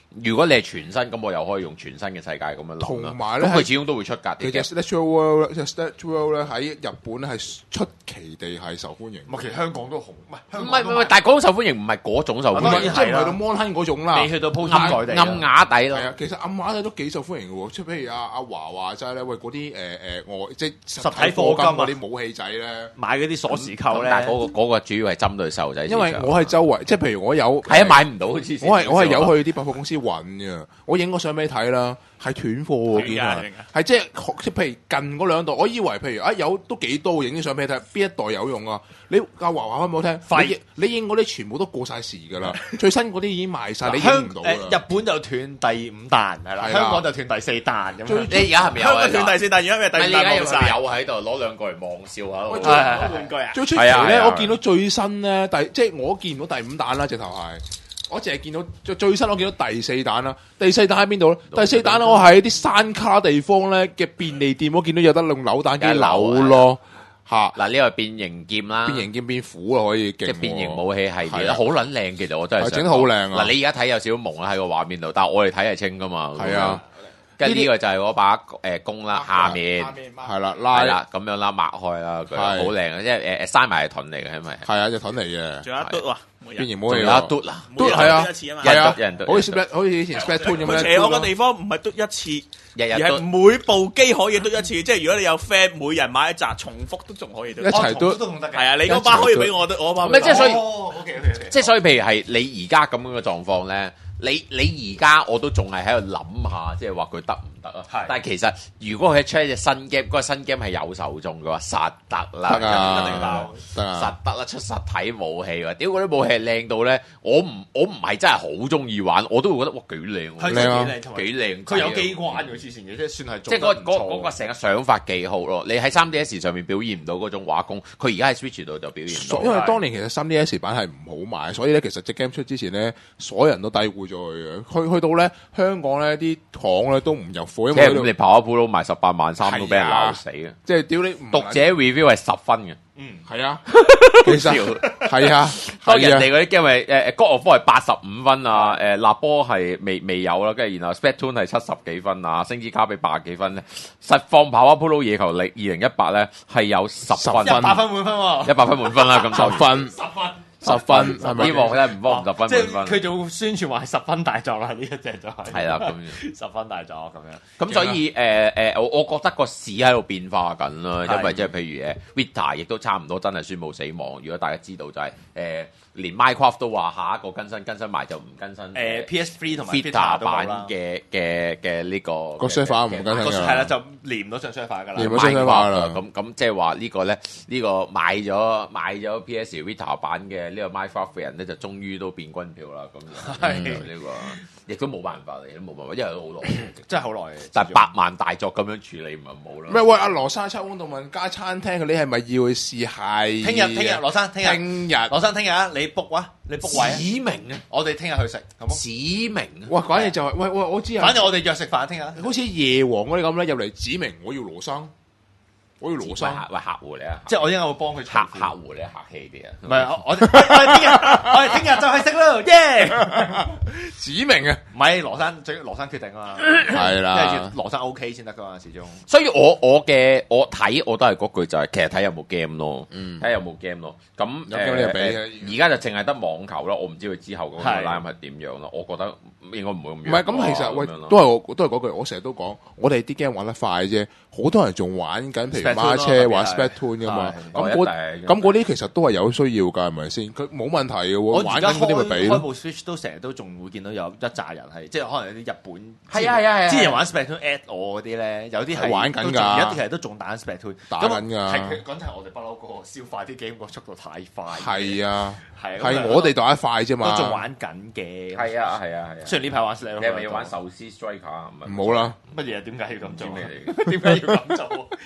如果你係全新，咁我又可以用全新嘅世界咁樣諗啦。 同埋咧咁佢始終都會出格。 其實 Statue World 咧 ，Statue World 咧喺日本咧係出奇地係受歡迎。 唔係，其實香港都紅，唔係唔係唔係，但係嗰種受歡迎唔係嗰種受歡當然迎， 即係唔係到 Mon 亨嗰種啦， 未去到鋪暗天蓋地啦暗啞底咯。 係啊，其實暗啞底都幾受歡迎嘅喎，即係譬如阿阿華話齋咧，喂嗰啲誒誒外即係實體課金嗰啲武器仔咧， 買嗰啲鎖匙扣咧， 但係嗰個嗰個主要係針對細路仔市因場。 為我係周圍，即係譬如我有係啊買唔到，黐線我係我係有去啲百貨公司揾嘅，我影個相俾你睇啦，係斷貨喎，見啊斷㗎， 係即係即係譬如近嗰兩代，我以為譬如啊有都幾多影啲相俾你睇，邊一代有用啊？你阿華話開唔好聽， 廢你你影嗰啲全部都過晒時㗎啦，最新嗰啲已經賣晒，你影香唔到誒日啦。 本就斷第五彈係啦， 係啊香港就斷第四彈咁樣。 你而家係咪有香啊？ 港斷第四彈，而家咪第五係你而家有彈冇晒。 有喺度攞兩個嚟望笑下喂咯。 最係玩具啊！ 最出奇咧， 係啊係啊我見到最新咧，第即係我見唔到第五彈啦，直頭係。我淨係見到最最新，我見到第四彈啦。第四彈喺邊度咧？第四彈咧，我喺啲山卡地方咧嘅便利店，我見到有得用扭蛋機扭咯嚇。 嗱，呢個係變形劍啦， 變形劍變虎啊，可以勁喎即係變形武器系列係啊啦，好撚靚。其實我真係想係整得好靚啊嗱，你而家睇有少少蒙啦喺個畫面度，但係我哋睇係清噶嘛。 係啊， 跟住呢個就係嗰把誒弓啦，下面係啦，拉係啦咁樣啦，擘開啦，佢係好靚啊！即係誒誒閂埋係盾嚟嘅，係咪？ 係啊，隻盾嚟嘅， 仲有一嘟喎，每日變形武器仲有一嘟啦， 嘟係啊每日嘟一次啊嘛。 係啊有人嘟， 好似 Splat 好似以前 Splatoon 咁咧， 佢邪惡嘅地方唔係嘟一次，而係日日嘟。 每部機可以嘟一次。即係如果你有 friend，每人買一紮，重複都仲可以嘟。 一齊嘟都仲得嘅。 係啊，你嗰把可以俾我嘟，我嗰把唔係即係所以哦，OK OK OK。 即係所以，譬如係你而家咁樣嘅狀況咧，你你而家我都仲係喺度諗下，即係話佢得唔得啊？ 係但係其實如果佢出一隻新 game，嗰個新 game 係有受眾嘅話，實得啦， 得啊一定爆得實啊， 得啦，出實體武器喎！屌嗰啲武器係靚到咧，我唔我唔係真係好中意玩，我都會覺得哇幾靚喎， 係靚啊幾靚同埋幾靚， 佢有機關嘅黐線嘅，即係算係即係嗰嗰嗰個成個想法幾好咯。你喺三 D S 上面表現唔到嗰種畫工，佢而家喺 Switch 度就表現到。 因為當年其實三 D S 版係唔好賣，所以咧其實隻 game 出之前咧，所有人都低估咗佢嘅。去去到咧香港咧啲廠咧都唔入貨，因即係咁， 為喺度你跑一鋪都賣十八萬三都俾人係啊鬧死嘅。 即係屌你唔讀者 review 係十分嘅。 係啊，其實係啊， 當人係啊哋嗰啲 game 係誒誒 God of War 係八十五分啊，誒立波係未未有啦，跟住然後 Splatoon 係七十幾分啊，星之卡比八十幾分咧，實況跑一鋪都野球力二零一八咧係有十分， 十分一百分滿分喎。 一百分滿分啦，咁十分十分。 十分係咪希？望咧唔幫五十分即係滿分。 佢做宣傳話係十分大作啦，呢一隻就係係啦，咁十分大作咁樣。 咁所以誒誒，我我覺得個市喺度變化緊啦， 係因為即係譬如誒 Vita 亦都差唔多真係宣布死亡。如果大家知道就係誒，連 Minecraft 都話下一個更新更新埋就唔更新誒 P S three 同埋 Vita Vita 都冇版啦。 嘅嘅嘅呢個個 server 唔更新㗎係啦，就連唔到上 server 㗎啦。 連唔到上 server 㗎啦咁咁即係話呢個咧，呢個買咗買咗 P S Vita 版嘅呢個 Minecraft 嘅人咧，就終於都變軍票啦。咁係呢個亦都冇辦法嚟，都冇辦法，因為都好耐。 真係好耐。 但係百萬大作咁樣處理唔係冇啦。 咩喂？阿羅生七溫度問加餐廳，你係咪要去試？係聽日聽日羅生聽日聽日羅生聽日啊！你 book 啊，你 book 位啊。 指明啊， 我哋聽日去食，好冇？ 指明啊， 哇！反正就係喂喂，我知啊， 反正我哋約食飯聽日。 好似夜王嗰啲咁咧，入嚟指明我要羅生，我要羅生。 喂客戶你啊， 即係我應該會幫佢客客客戶你客氣啲啊。 唔係我我哋我哋聽日我哋聽日就去食咯，耶！ 指明啊， 唔係羅生，最羅生決定啊嘛， 係因為要啦， 羅生 OK 先得噶嘛，始終。 所以我我嘅我睇我都係嗰句就係、其實睇有冇 game 咯，睇下有冇 game 咯。咁有 game 你就俾誒而家就淨係得網球啦，我唔知佢之後嗰個係 line 係點樣咯。我覺得應該唔會咁樣。 唔係咁，其實喂， 咁樣咯都係我都係嗰句，我成日都講，我哋啲 game 玩得快啫，好多人仲玩緊，譬如 Splatoon 咯孖車玩特別係 Splatoon 噶嘛， 係咁嗰我一定咁嗰啲其實都係有需要㗎，係咪先？佢冇問題嘅喎， 我而家玩緊嗰啲咪俾咯。 開開部 Switch 都成日都仲會見到有一紮人係，即係可能有啲日本係啊係啊係啊之前玩 Splatoon at 我嗰啲咧，有啲係玩緊㗎都仲而家其實都仲打緊 Splatoon， 打緊㗎咁係佢講真係我哋不嬲嗰個消化啲 game 個速度太快。 係啊， 係係我哋打得快啫都仲嘛， 玩緊嘅。 係啊係啊係啊。 雖然呢排玩 Splatoon， 你係咪要玩壽司 Striker 啊？唔係唔好啦。 乜嘢？點解要咁做啊？ 唔知咩嚟點解要咁做啊？我玩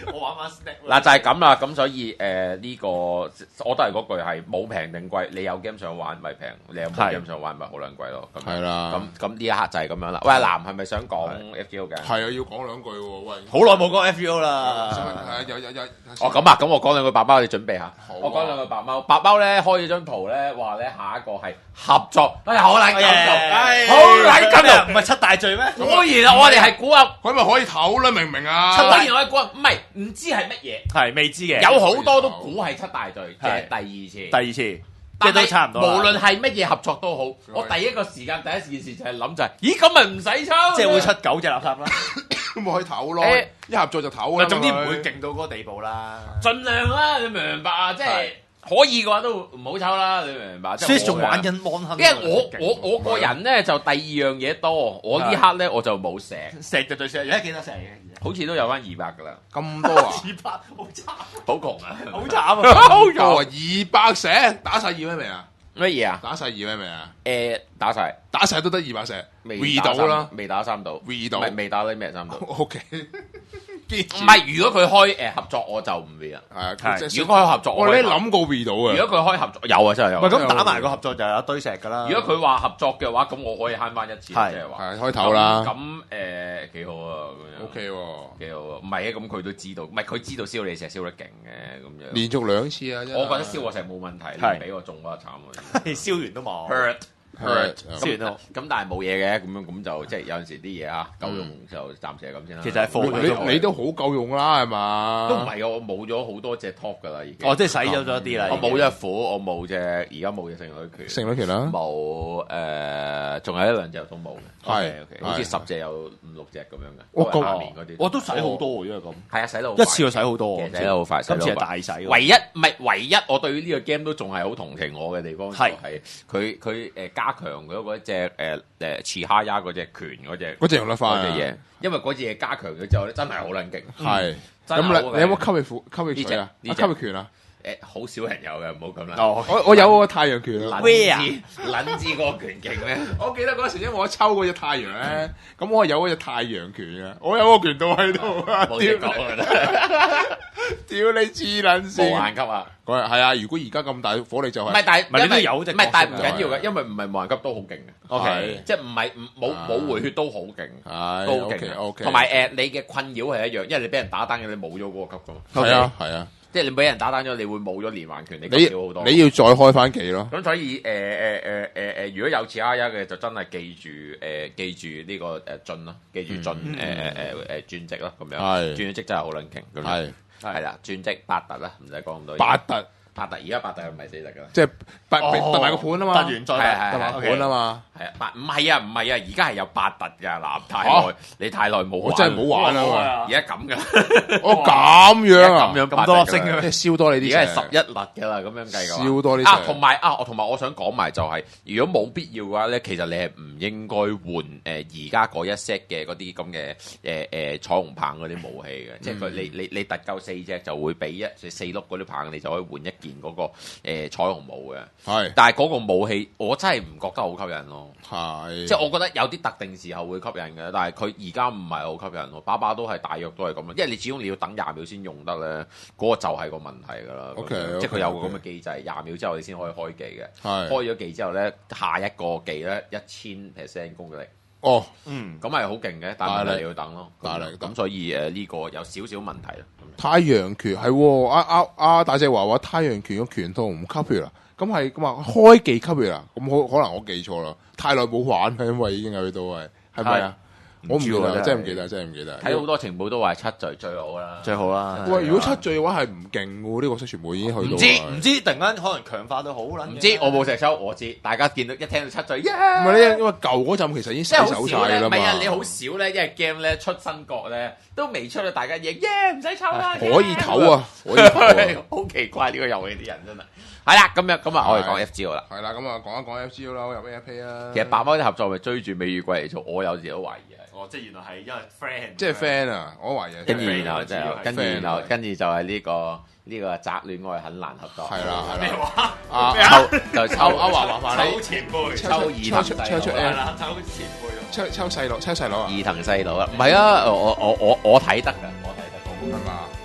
翻 snack 嗱就係咁啦，咁所以誒呢個我都係嗰句係冇平定貴，你有 game 想玩咪平，你有冇 game 想玩咪好撚貴咯。 係啦， 咁咁呢一刻就係咁樣啦。喂，南係咪想講 F G O 嘅？ 係啊，要講兩句喎。喂， 好耐冇講 F G O 啦。 係有有有。 哦咁啊，咁我講兩句白貓，你準備下。 好啊我講兩句白貓，白貓咧開咗張圖咧，話咧下一個係合作，哎呀好撚感動，好撚感動， 唔係七大罪咩？ 果然啊，我哋係估啊， 佢咪可以唞啦，明唔明啊？ 果然我係估啊，唔係唔知係乜嘢， 係未知嘅， 有好多都估係七大罪，即係第二次。 第二次，即係都差唔多啦。 無論係乜嘢合作都好，我第一個時間第一件事就係諗就係，咦咁咪唔使抽， 即係會出九隻垃圾啦。 咁咪可以唞咯誒， 一合作就唞啦。 總之唔會勁到嗰個地步啦。 盡量啦，你明唔明白啊？即係可以嘅話都唔好抽啦，你明唔明白？ 所以仲玩緊 Mon Hun， 因為我我我個人咧就第二樣嘢多，我呢刻咧我就冇石， 石就最石，而家幾多石嘅？ 好似都有翻二百噶啦， 咁多啊？ 二百好慘， 好窮啊！ 好慘啊！ 好多啊！二百石打晒二咩未啊？ 乜嘢啊？ 打晒二咩未啊？ 誒打晒， 打晒都得二百石， 未回打三到啦， 未打三到， 回到唔係未打啲咩三到。 O K， 唔係，如果佢開誒合作，我就唔會啦。 係啊， 係如果開合作， 我我你諗過回到啊？ 如果佢開合作，有啊，真係有啊。 唔係咁打埋個合作就有一堆石㗎啦。 如果佢話合作嘅話，咁我可以慳翻一次，即係係話係開頭啦咁誒幾好啊，咁樣 ，O K 喎， 幾好啊。唔係啊，咁佢都知道，唔係佢知道燒你石燒得勁嘅咁樣。 連續兩次啊！真係我覺得燒我石冇問題， 係你俾我中嗰就慘啊燒完都冇。 ！hurt hurt， 燒完都冇。 咁但係冇嘢嘅，咁樣咁就即係有陣時啲嘢啊夠用就暫時係咁先啦。 其實係貨你你都好夠用啦，係嘛？ 都唔係啊！我冇咗好多隻 top 㗎啦，已經。 哦，即係洗咗咗啲啦。 我冇隻虎，我冇隻，而家冇隻勝女拳。 勝女拳啦， 冇誒，仲有一兩隻都冇嘅。 係 OK，好似十隻有五六隻咁樣嘅。 哇咁下面嗰啲， 我都洗好多喎，因為咁係啊，洗到一次過洗好多喎， 洗得好快。 今次係洗得好快大洗喎。 唯一唔係唯一，我對於呢個 game 都仲係好同情我嘅地方，就係係佢佢誒加強咗嗰隻誒誒持哈丫嗰隻拳嗰隻嗰隻用得翻啊嗰隻嘢，因為嗰隻嘢加強咗之後咧，真係好撚勁。 係。 真係好咁你你有冇勁吸血斧、吸血錘啊？ 呢隻啊吸血拳啊？ 誒好少人有嘅，唔好咁啦。 哦， 我我有個太陽拳啊！ 撚知撚知嗰個拳勁咩？ 我記得嗰時因為我抽嗰隻太陽咧，咁我有嗰隻太陽拳啊，我有個拳套喺度啊！ 冇嘢講啦， 屌你黐撚無線！ 限級啊！ 嗰日係啊，如果而家咁大火力就係唔係，但係唔係你都因為有隻唔係，但係唔角色緊要嘅，因為唔係無限級都好勁嘅。 OK 即係唔係唔冇冇回血都好勁， 係都好 OK 勁。 OK， 同埋誒，你嘅困擾係一樣，因為你俾人打單嘅，你冇咗嗰個級噶嘛。 係啊係啊， 即係你俾人打單咗，你會冇咗連環拳，你你減少好多。 你要再開翻技咯。 咁所以誒誒誒誒誒，如果有似阿一嘅，就真係記住誒記住呢個誒進咯，記住進誒誒誒誒轉職咯，咁樣係轉咗職真係好撚勁。咁樣係係啦，轉職八突啦，唔使講咁多嘢。 八突八突，而家八突唔係四突㗎啦。 即係八哦突埋個盤啊嘛， 突完再係係突埋個盤啊嘛。 係啊，八唔係啊，唔係啊，而家係有八突㗎，嗱太嚇耐，你太耐冇玩， 我真係冇玩啊嘛。 而家咁㗎， 哦咁樣啊， 咁樣咁多粒星嘅即係燒多你啲而家係石十一粒㗎啦，咁樣計嘅話燒多啲啊， 石同埋啊，我同埋我想講埋就係，如果冇必要嘅話咧，其實你係唔應該換誒而家嗰一 set 嘅嗰啲咁嘅誒誒彩虹棒嗰啲武器嘅，即係佢你你你突夠四隻就會俾一四碌嗰啲棒，你就可以換一件嗰個誒彩虹武嘅。 係但係嗰個武器我真係唔覺得好吸引咯。 係即係我覺得有啲特定時候會吸引嘅，但係佢而家唔係好吸引咯，把把都係大約都係咁樣，因為你始終你要等廿秒先用得咧，嗰、個就係個問題㗎啦。 OK， 咁樣 OK， 即係佢有個咁 OK 嘅機制，廿秒之後你先可以開技嘅。 係開咗技之後咧，下一個技咧一千 percent 攻擊力， 哦， 嗯， 咁係好勁嘅，但係問大力題你要等咯。 大力咁所以誒呢個有少少問題啦。 太陽拳係喎，阿阿阿大隻話話太陽拳個拳套唔吸血啦，咁係咁啊開技吸血啦，咁可可能我記錯啦，太耐冇玩啦，因為已經去到係係咪啊？我唔記得，真係唔記得，真係唔記得。 睇好多情報都話七罪最好啦， 最好啦。 喂，如果七罪嘅話係唔勁喎，呢個色全部已經去到。 唔知唔知突然間可能強化到好撚。 唔知我冇石抽，我知。大家見到一聽到七罪， 唔係咧，因為舊嗰陣其實已經洗即係好手少咧， 晒啦嘛。 唔係啊！你好少咧，因為 game 咧出新角咧都未出到，大家嘢耶唔使抽啦， 可以唞啊，可以唞啊。 好奇怪呢個遊戲啲人真係。係啦，咁樣咁啊，我哋講 F G O 啦。 係啦，咁啊講一講 F G O 啦，入 A P 啊。 其實白貓啲合作咪追住美月貴嚟做，我有時都懷疑係。 哦，即係原來係因為 friend， 即係 friend 啊，我懷疑。 跟住 friend 然後就跟住 friend 然後跟住就係呢個呢個宅戀愛很難合作。 係啦係啦。 咩話？ 啊抽就抽阿華華華你抽前輩， 抽二藤抽出細佬係啦，抽前輩。 抽抽細佬，抽細佬啊， 二藤細佬啊，唔係啊，我我我我我睇得㗎，我睇得。 係嘛？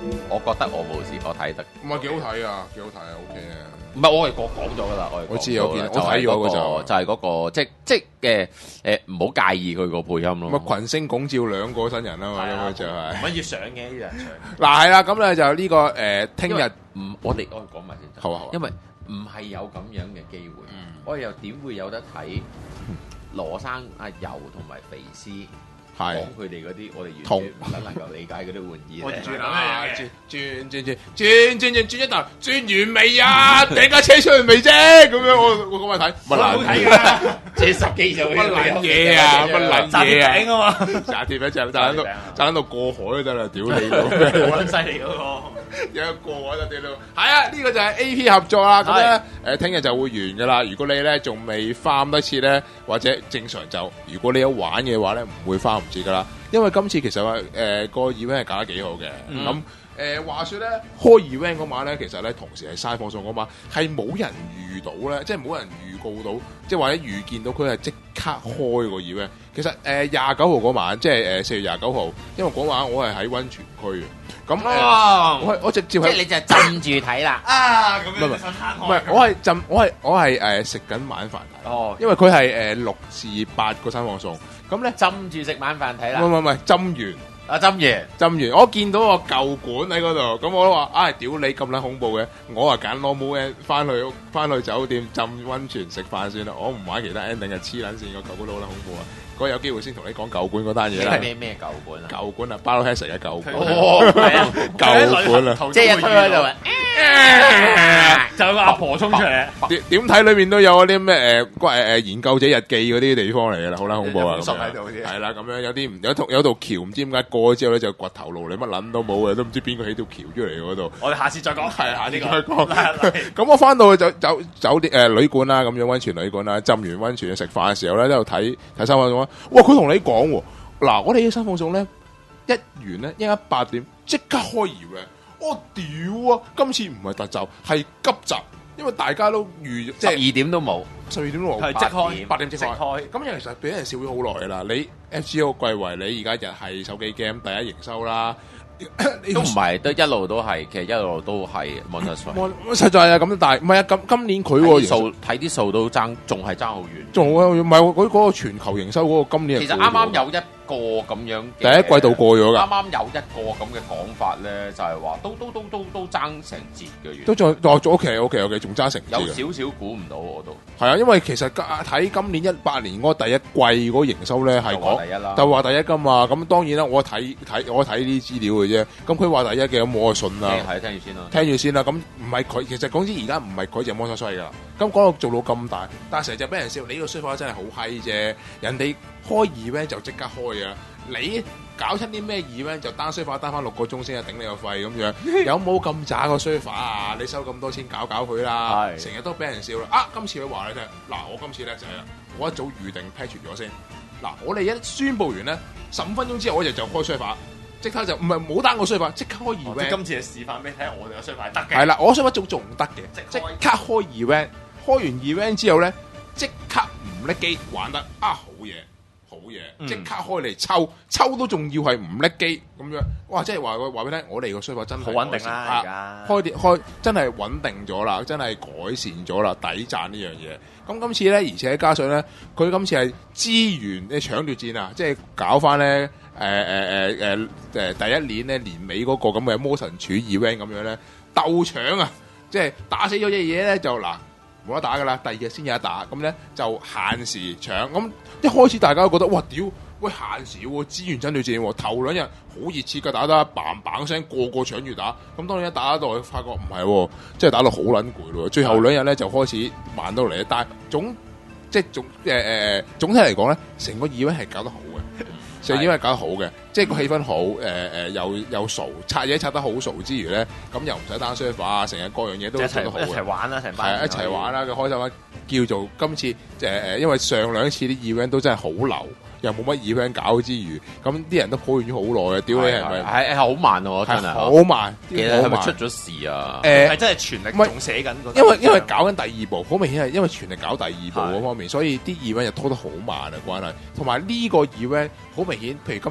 我覺得我冇事，我睇得。 唔係幾好睇啊，幾好睇啊 ，OK 啊。 唔係我係講講咗噶啦，我係我知我見就係我睇咗嗰嗰就個就係嗰個即即嘅誒唔好介意佢個配音咯。 咁啊，群星拱照兩個新人啊嘛，咁樣就係。 乜要上嘅呢人上？ 嗱係啦，咁咧就呢個誒，聽日唔我哋我講埋先， 好啊好啊因為唔係有咁樣嘅機會，我哋又點會有得睇羅生阿油同埋肥師？ 係講佢哋嗰啲，我哋完同全唔能夠理解嗰啲玩意咧。 轉啊，轉轉轉轉轉轉轉轉一啖，轉完未啊？頂架車出去未啫？咁樣我我咁去睇，乜好撚睇㗎， 借十幾就乜撚嘢啊？乜撚炸嘢啊？ 鐵餅啊嘛， 炸鐵餅就炸喺度，炸喺度過海都得啦！屌你老好味！ 撚犀利嗰個。 有一個我就屌到，係啊！呢個就係 A P 合作啦。咁咧誒，聽日就會完噶啦。如果你咧仲未翻得切咧，或者正常就，如果你有玩嘅話咧，唔會翻唔切噶啦。因為今次其實話誒個 event 係搞得幾好嘅。咁誒話説咧，開 event 嗰晚咧，其實咧同時係嘥放送嗰晚，係冇人預到咧，即係冇人預告到，即係或者預見到佢係即刻開個 event。其實誒廿九號嗰晚，即係誒四月廿九號，因為嗰晚我係喺溫泉區嘅。咁誒，我係我直接係即係你就係浸住睇啦。 啊，咁樣唔係唔係，我係浸，我係我係誒食緊晚飯睇。 哦， 因為佢係誒六至八個新放送，咁咧浸住食晚飯睇唔係啦。 唔係唔係浸完。 阿浸爺， 浸完，我見到個舊館喺嗰度，咁我都話：唉，屌你咁撚恐怖嘅！我啊揀 normal end 翻去翻去酒店浸溫泉食飯算啦，我唔玩其他 ending 嘅黐撚線，個舊館好撚恐怖啊！嗰有機會先同你講舊館嗰單嘢啦。 咩咩舊館啊？ 舊館啊 Battle Hexer 嘅舊館， 哦，係啊， 舊館啊！ 即係一推開就話， 就有個阿婆衝出嚟， 點點睇裏面都有嗰啲咩誒誒誒研究者日記嗰啲地方嚟㗎啦，好撚恐怖啊！ 縮喺度啲係啦，咁樣有啲唔有條有道橋，唔知點解過咗之後咧就掘頭路，你乜撚都冇嘅，都唔知邊個起條橋出嚟嗰度。 我哋下次再講， 係下次再呢講。 個咁我翻到去酒酒酒店誒旅館啦，咁樣溫泉旅館啦，浸完溫泉食飯嘅時候咧，喺度睇睇新放送。哇！佢同你講喎，嗱，我哋嘅新放送咧一完咧，一陣八點即刻開業嘅。我屌啊！今次唔係特集，係急集，因為大家都預即十係二點都冇， 十二點都冇， 係即開八點即開。 即開咁其實俾人笑咗好耐㗎啦。你 F G O 貴為你而家日係手機 game 第一營收啦。 都唔係，都一路都係，其實一路都係 Monster。 我實在係咁，但係唔係啊？今今年佢睇喎啲數睇啲數都爭，仲係爭好遠。 仲唔係喎嗰嗰個全球營收嗰個今年係其實啱啱有一個咁樣嘅第一季度過咗㗎， 啱啱有一個咁嘅講法咧，就係話都都都都都爭成截嘅原， 都仲仲 OK OK OK，仲揸成有嘅。 少少估唔到我都。 係啊，因為其實睇今年一八年嗰個第一季嗰個營收咧係就話講第一啦就話第一㗎嘛。咁當然啦，我睇睇我睇呢啲資料嘅啫。咁佢話第一嘅，咁我就信啦。 係聽住先啦。 聽住先啦。咁唔係佢，其實講之而家唔係佢隻 Monster Strike 㗎啦。咁講到做到咁大，但係成日俾人笑，你呢個 server 真係好閪啫。人哋開 event 就即刻開啊！你搞出啲咩 event就單 server 單翻六個鐘先啊，頂你個肺咁樣，有冇咁渣個 server 啊？你收咁多錢搞搞佢啦， 係成日都俾人笑啦。啊，今次佢話你聽，嗱，我今次咧就係啦，我一早預定 patch 咗先。嗱，我哋一宣佈完咧，十五分鐘之後我哋就開 server，即刻就唔係冇單個 server，即刻開 event。 今次係示範俾你睇，我哋個衰牌得嘅。 係啦，我 server 仲仲唔得嘅，即即開刻開 event，開完 event 之後咧，即刻唔拎機玩得啊，好嘢！好嘢，即刻開嚟抽，抽都仲要係唔拎機咁樣，哇！即係話話俾你聽，我哋個衰法真係好穩定啦啊而家開啲開真係穩定咗啦，真係改善咗啦，抵讚呢樣嘢。咁今次咧，而且加上咧，佢今次係資源嘅搶奪戰啊，即係搞翻咧誒誒誒誒誒第一年咧年尾嗰個咁嘅魔神柱 event 咁樣咧鬥搶啊，即係打死咗隻嘢咧就嗱。冇得打噶啦，第二日先有得打，咁咧就限時搶。咁一開始大家都覺得哇屌，喂限時喎，資源爭對戰喎，頭兩日好熱切嘅打得嘭嘭聲，個個搶住打。咁當你一打到，發覺唔係喎，即係打到好撚攰咯。最後兩日咧就開始慢到嚟，但係總即係總誒誒誒總體嚟講咧，成個 event 係搞得好嘅。成個 event 係搞得好嘅，即係個氣氛好，誒、呃、誒又又嘈，拆嘢拆得好嘈之餘咧，咁又唔使單 server 啊，成日各樣嘢都一做得好嘅， 齊一齊玩啦，成係班啊一齊玩啦，佢開心啊！叫做今次誒誒、呃，因為上兩次啲 event 都真係好流，又冇乜 event 搞之餘，咁啲人都抱怨咗好耐嘅，屌你係咪？ 係係好慢喎，真係係好慢， 其實係咪好慢出咗事啊？ 誒係真係全力唔係仲寫緊嗰， 因為因為搞緊第二步，好明顯係因為全力搞第二步嗰方面，所以啲 event 又拖得好慢啊關係。同埋呢個 event 好明顯，譬如今次 A P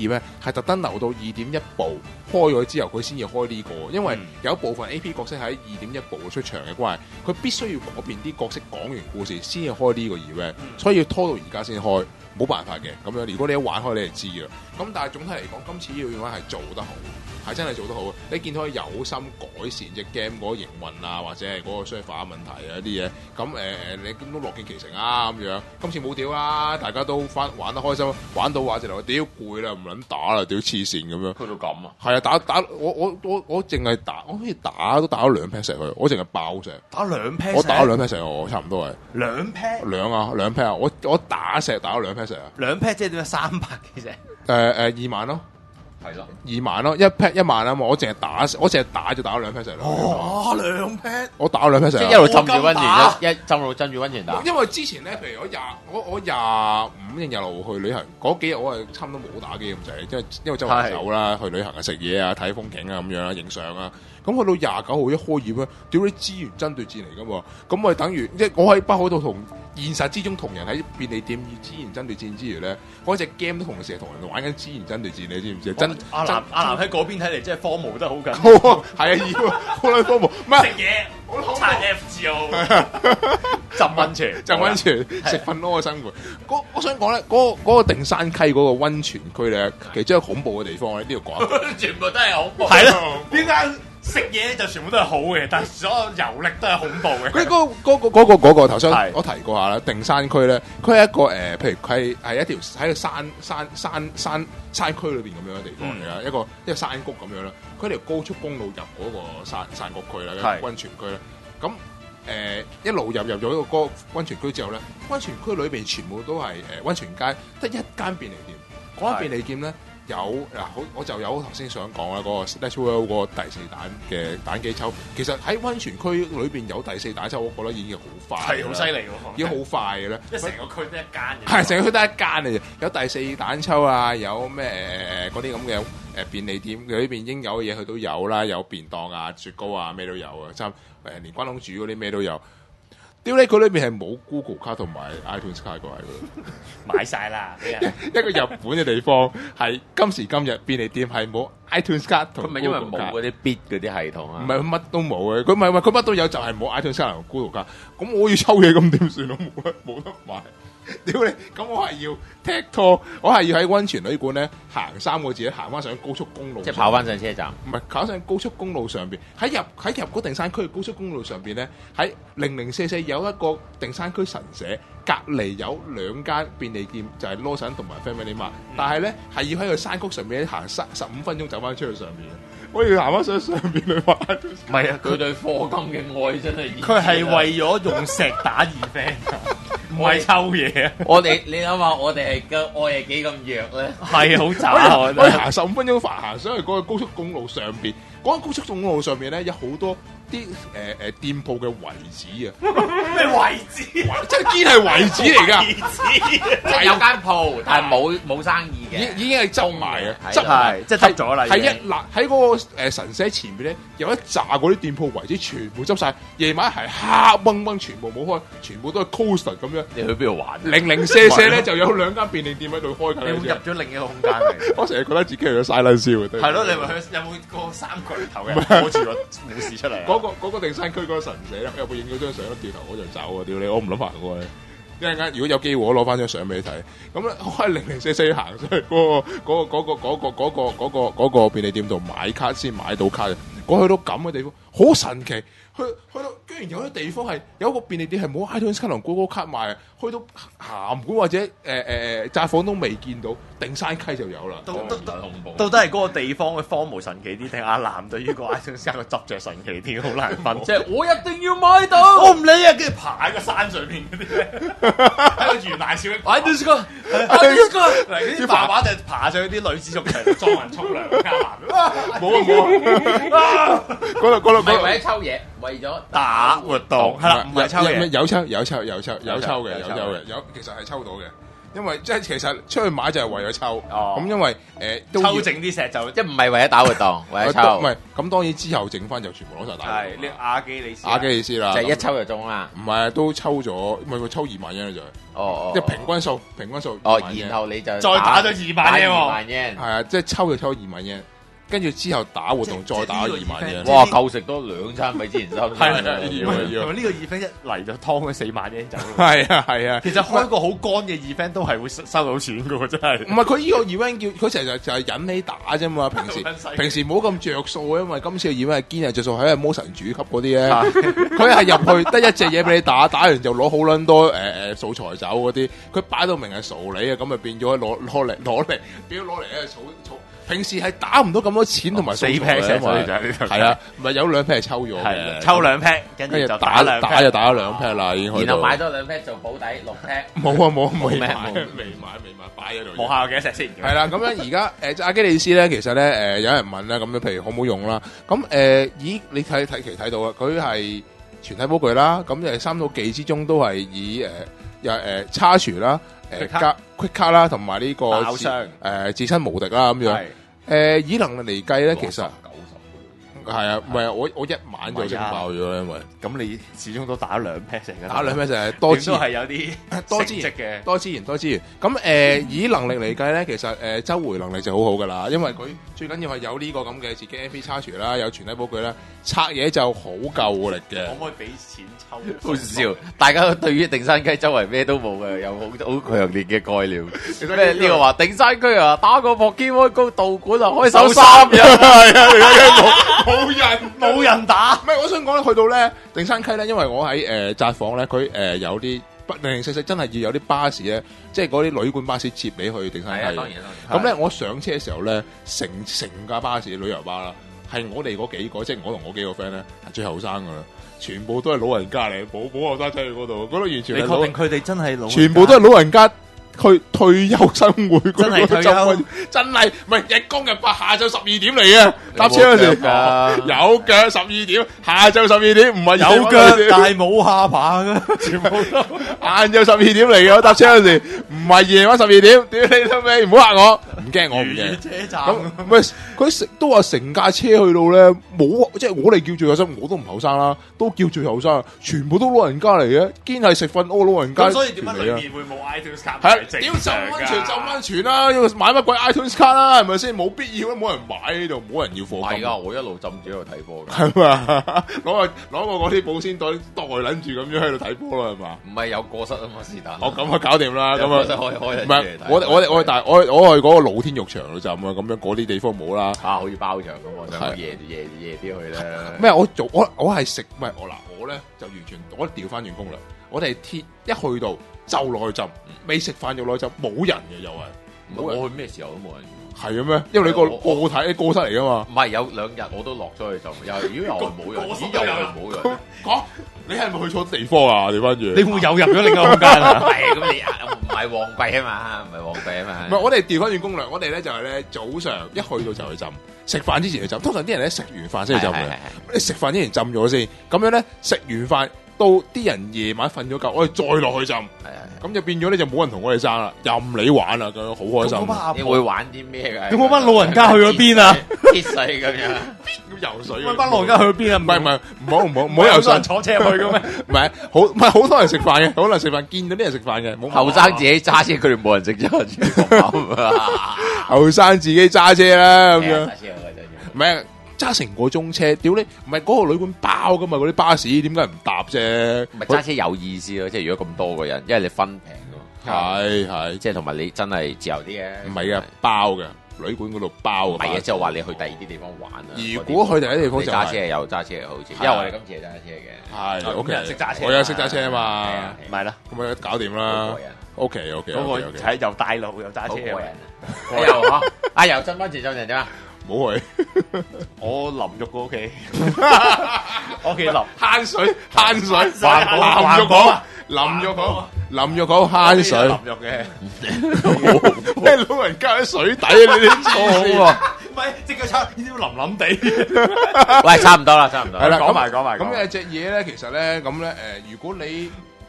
二咧係特登留到二點一部開咗之後，佢先至開呢、這個，因為有部分 A P 角色喺二點一部出場嘅關係，佢必須要嗰邊啲角色講完故事先至開呢個 event，所以要拖到而家先開，冇辦法嘅咁樣。如果你一玩開，你就知㗎啦。咁但係總體嚟講，今次呢個 event 係做得好。係真係做得好，你見到佢有心改善隻 game 嗰個營運啊，或者係嗰個 server 問題啊啲嘢，咁誒、呃、你咁都樂見其成啊咁樣。今次冇屌啦，大家都翻玩得開心，玩到話直頭屌攰啦，唔撚打啦，屌黐線咁樣。 去到咁啊？ 係啊，打打我我我我淨係打，我好似打都打咗兩 pack 石去，我淨係爆石。 打兩 pack 我打咗兩 pack 石，我差唔多係兩 pack 兩啊兩 pack 啊，我我打石打咗兩 pack 石啊。 兩 pack 即係點啊？三百幾隻？誒誒二萬咯。 係咯， 二萬咯，一 pack 一萬啊嘛，我淨係打，我淨係打就打咗兩 pack 石咯。 哦，兩 pack， 我打咗兩 pack 石， 即係一路浸住溫泉，一一浸路浸住溫泉打。 因為之前咧，譬如我廿我我廿五定廿六去旅行嗰幾日，我係差唔多冇打機咁滯，因為因為周圍走啦，去旅行啊、食嘢啊、睇風景啊咁樣啦、影相啊。咁去到廿九號一開業咧，屌你資源爭對戰嚟噶嘛，咁咪等於即係我喺北海道同現實之中同人喺便利店以資源爭對戰之餘咧，嗰隻 game 都同時係同人玩緊資源爭對戰，你知唔知？真阿南阿南喺嗰邊睇嚟，即係荒蕪得好緊。 係啊，要好撚荒蕪，唔係食嘢，刷 F G O， 浸溫泉， 浸溫泉，食瞓屙嘅生活。嗰我想講咧，嗰個嗰個定山溪嗰個溫泉區咧，其中一個恐怖嘅地方咧，呢度講， 全部都係恐怖。 係咯，點解？食嘢就全部都係好嘅，但係所有遊歷都係恐怖嘅。 佢嗰嗰個嗰個嗰個頭先我提過下啦，定山區咧，佢係一個誒，譬如佢係一條喺個山山山山山區裏邊咁樣嘅地方嚟㗎，一個一個山谷咁樣啦。佢條高速公路入嗰個山山谷區啦，溫泉區啦。咁誒一路入入咗一個嗰個溫泉區之後咧，溫泉區裏邊全部都係誒溫泉街，得一間便利店。嗰間便利店咧。有嗱，好我就有頭先想講啦，嗰、那個 Splash World 嗰個第四彈嘅彈機抽，其實喺溫泉區裏邊有第四彈抽，我覺得已經好快， 係好犀利喎， 已經好快嘅咧。 即係成個區得一間嘅， 係成個區得一間嘅啫。有第四彈抽啊，有咩誒嗰啲咁嘅誒便利店，佢裏邊應有嘅嘢佢都有啦，有便當啊、雪糕啊，咩都有啊，差誒連關東煮嗰啲咩都有。屌你！佢裏邊係冇 Google 卡同埋 iTunes 卡過喺度， 買晒啦！ 一個日本嘅地方係今時今日便利店係冇 iTunes 卡同 Google 卡。 咁咪因為冇嗰啲 bit 嗰啲系統啊？ 唔係乜都冇嘅，佢唔係話佢乜都有，就係冇 iTunes 卡同 Google 卡。咁我要抽嘢咁點算？我冇得冇得買。屌你！咁我係要踢拖，我係要喺溫泉旅館咧行三個字，行翻上高速公路， 即係跑翻上車站。 唔係跑上高速公路上邊，喺入喺入嗰定山區高速公路上邊咧，喺零零四四有一個定山區神社，隔離有兩間便利店，就係 Lawson 同埋 Family Mart，但係咧係要喺個山谷上面行十十五分鐘走翻出去上邊。我要行翻上上邊去買。 唔係啊，佢對課金嘅愛真係，佢係為咗用石打二 friend，唔係抽嘢啊！ 我哋你諗下，我哋係嘅愛係幾咁弱咧？ 係好渣， 我哋行十五分鐘行行上去嗰個高速公路上邊，嗰、嗰個高速公路上邊咧有好多啲誒誒店鋪嘅遺址啊！ 咩遺址？ 即係堅係遺址嚟㗎， 即係有間鋪，但係冇冇生意嘅， 已已經係執埋啊！執係即係執咗啦。 係一嗱喺嗰個誒神社前邊咧，有一紮嗰啲店鋪遺址全部執晒，夜晚係黑掹掹，全部冇開，全部都係 coaster 咁樣。 你去邊度玩？ 零零舍舍咧就有兩間便利店喺度開緊。 你入咗另一個空間嚟。 我成日覺得自己去咗嘥撚燒嘅。 係咯，你咪去有冇個三巨頭嘅攞住個護士出嚟？ 嗰個嗰個定山區嗰個神社咧，有冇影咗張相？掉頭我就走啊！屌你，我唔諗行過去。一陣間如果有機會，我攞翻張相俾你睇。咁咧，我係零零四四行上去嗰個嗰個嗰個嗰個嗰個嗰個嗰個便利店度買卡先買到卡嘅。我去到咁嘅地方，好神奇。去去到居然有啲地方係有一個便利店係冇 iTunes 卡同 Google 卡賣，去到鹹館或者誒誒誒札幌都未見到，定山溪就有啦。 都都都到底係嗰個地方嘅荒蕪神奇啲，定阿南對於個 iTunes 卡個執着神奇啲，好難分。即係我一定要買到，我唔理啊！跟住爬喺個山上邊嗰啲咧，喺個懸崖上 iTunes 卡 ，iTunes 卡嗱嗰啲爸爸就爬上啲女子浴場裝人沖涼，加埋冇啊冇啊！嗰度嗰度嗰度為咗抽嘢。為咗打活動係啦，唔係抽嘢， 有抽有抽有抽有抽嘅有抽嘅有，其實係抽到嘅。 因為即係其實出去買就係為咗抽， 哦咁因為誒都要抽剩啲石就即係唔係為咗打活動，為咗唔抽， 係咁當然之後剩翻就全部攞晒打係呢個阿基里斯阿基里斯啦， 就係一抽就中啦。 唔係都抽咗，唔係佢抽二萬英就係， 哦哦， 即係平均數，平均數哦， 二萬英然後你就再打咗二萬英喎二萬英， 係啊，即係抽就抽二萬英，跟住之後打活動再打二萬英， 哇，夠食多兩餐比之前收。 係啊係要啊要咪呢個 event 一嚟就劏佢四萬英走？ 係啊係啊， 其實開個好乾嘅 event 都係會收收到錢嘅喎，真係。 唔係佢呢個 event 叫佢成日就係引你打啫嘛，平時平時冇咁着數啊，因為今次嘅 event 係堅係着數，喺魔神主級嗰啲咧，佢係入去得一隻嘢俾你打，打完就攞好撚多誒誒、呃、素材走嗰啲，佢擺到明係傻你啊，咁咪變咗攞攞嚟攞嚟，變咗攞嚟咧儲儲。平時係打唔到咁多錢同埋四素 pack 材啊嘛， 所以就係呢度係啊，唔係有兩 pack 係抽咗係嘅， 抽兩 pack，跟住跟住就打兩打就打咗兩 pack 啦，已經去到然後買多兩 pack 做保底六 pack。 冇啊冇啊冇咩未買冇未買未買擺喺度。 冇下有幾多石先？ 係啦，咁樣而家誒阿基里斯咧，其實咧誒、呃、有人問啦，咁樣譬如好唔好用啦？咁誒、呃，咦你睇睇期睇到啊，佢係全體寶具啦，咁誒三套技之中都係以誒又誒叉廚啦、誒 Quick 加 quick 卡啦，同埋呢個爆傷誒、呃、自身無敵啦咁樣。 係誒、以能力嚟計咧，其實九十係啊，唔係啊我我一晚就整爆咗啦，因為咁你始終都打兩 pack 成㗎啦， 打兩咩就係多資亦都係有啲多資成績嘅。 多資源多資源，咁誒、呃以能力嚟計咧，其實誒、呃周回能力就好好噶啦，因為佢最緊要係有呢個咁嘅自己 M P 叉廚啦，有全體寶具啦，拆嘢就好夠力嘅可。唔可以俾錢抽？ 好笑，大家對於定山雞周圍咩都冇嘅，有好好強烈嘅概念。咩呢個話定山區啊，打個博基摩高道館啊，開手三日。 係啊，冇冇人冇人打。 唔係，我想講咧，去到咧定山溪咧，因為我喺誒札幌咧，佢誒、呃有啲不零零細細真係要有啲巴士咧，即係嗰啲旅館巴士接你去定山溪。 係啊，當然當然。 咁咧，我上車嘅時候咧，成成架巴士旅遊巴啦，係我哋嗰幾個，即係我同我幾個 friend 咧，係最後生噶啦，全部都係老人家嚟，冇冇後生仔去嗰度，嗰度完全係老你確定佢哋真係老？ 全部都係老人家。去退休生活， 真係退休， 真係唔係日光日白，下晝十二點嚟嘅搭車嗰時，有腳十二點，下晝十二點，唔係有腳但係冇下巴嘅，全部都晏晝十二點嚟嘅，我搭車嗰時唔係夜晚十二點，屌你老味，唔好嚇我，唔驚我唔驚。 車站咁唔係佢成都話成架車去到咧，冇即係我哋叫最後生，我都唔後生啦，都叫最後生，全部都老人家嚟嘅，堅係食飯屙老人家。 咁所以點解裏面會冇 iTunes 卡？ 係啊，屌浸溫泉浸溫泉啦，要買乜鬼 iTunes 卡啦，係咪先？冇必要啦，冇人買呢度，冇人要貨金。 係啊，我一路浸住喺度睇波㗎。 係嘛？攞個攞個嗰啲保鮮袋袋撚住咁樣喺度睇波啦，係嘛？ 唔係有過失啊嘛，是但。 哦，咁啊搞掂啦，咁啊有過失可以開人唔係我我我但係我我去嗰個露天浴場度浸啊，咁樣嗰啲地方冇啦。 啊，好似包場咁，我想係夜夜夜啲去咧。 咩？我做我我係食，唔係我嗱，我咧就完全我調翻轉攻略，我哋鐵一去到就落去浸，未食飯就落去浸，冇人嘅又係。 我去咩時候都冇人。 係嘅咩？因為你個個體你過失嚟噶嘛。 唔係有兩日我都落咗去浸，又如果又係冇人，咦又係冇人。 講你係咪去錯地方啊？調翻轉， 你會有入咗另一個空間啊？ 係咁你唔係旺季啊嘛，唔係旺季啊嘛。 唔係我哋調翻轉攻略，我哋咧就係咧早上一去到就去浸，食飯之前去浸。通常啲人咧食完飯先去浸嘅，你食飯之前浸咗先，咁樣咧食完飯到啲人夜晚瞓咗覺，我哋再落去浸。咁就變咗咧，就冇人同我哋爭啦，任你玩啦，咁樣好開心。 你會玩啲咩㗎？ 咁嗰班老人家去咗邊啊？ 鐵水咁樣， 咁游水。 嗰班老人家去咗邊啊？ 唔係唔係，唔好唔好唔好游水， 坐車去嘅咩？ 唔係好唔係好多人食飯嘅，好多人食飯見到啲人食飯嘅，冇後生自己揸車，佢哋冇人食咗。 後生自己揸車啦，咁樣。 揸車唔係。揸成個鐘車，屌你！唔係嗰個旅館包噶嘛，嗰啲巴士點解唔搭啫？ 唔係揸車有意思咯，即係如果咁多個人，因為你分平噶嘛。 係係， 即係同埋你真係自由啲嘅。 唔係嘅，包嘅旅館嗰度包嘅。 唔係嘅，即係話你去第二啲地方玩啊。 如果去第二啲地方就揸車係有揸車嘅，好似，因為我哋今次係揸車嘅。 係，O K， 識揸車， 我有識揸車啊嘛， 咪啦， 咁啊搞掂啦。O K O K， 嗰個睇又帶路又揸車， 過人。過人嗬，阿由浸溫泉浸人點啊？ 冇去， 我淋浴過屋企，屋企淋慳水慳水， 環保淋浴好，淋浴好，淋浴好慳水， 淋浴嘅， 咩老人家喺水底啊？你啲黐線， 唔係隻腳差，呢啲淋淋地。 喂，差唔多啦，差唔多。 係啦， 講埋講埋。 咁有隻嘢咧，其實咧，咁咧，誒，如果你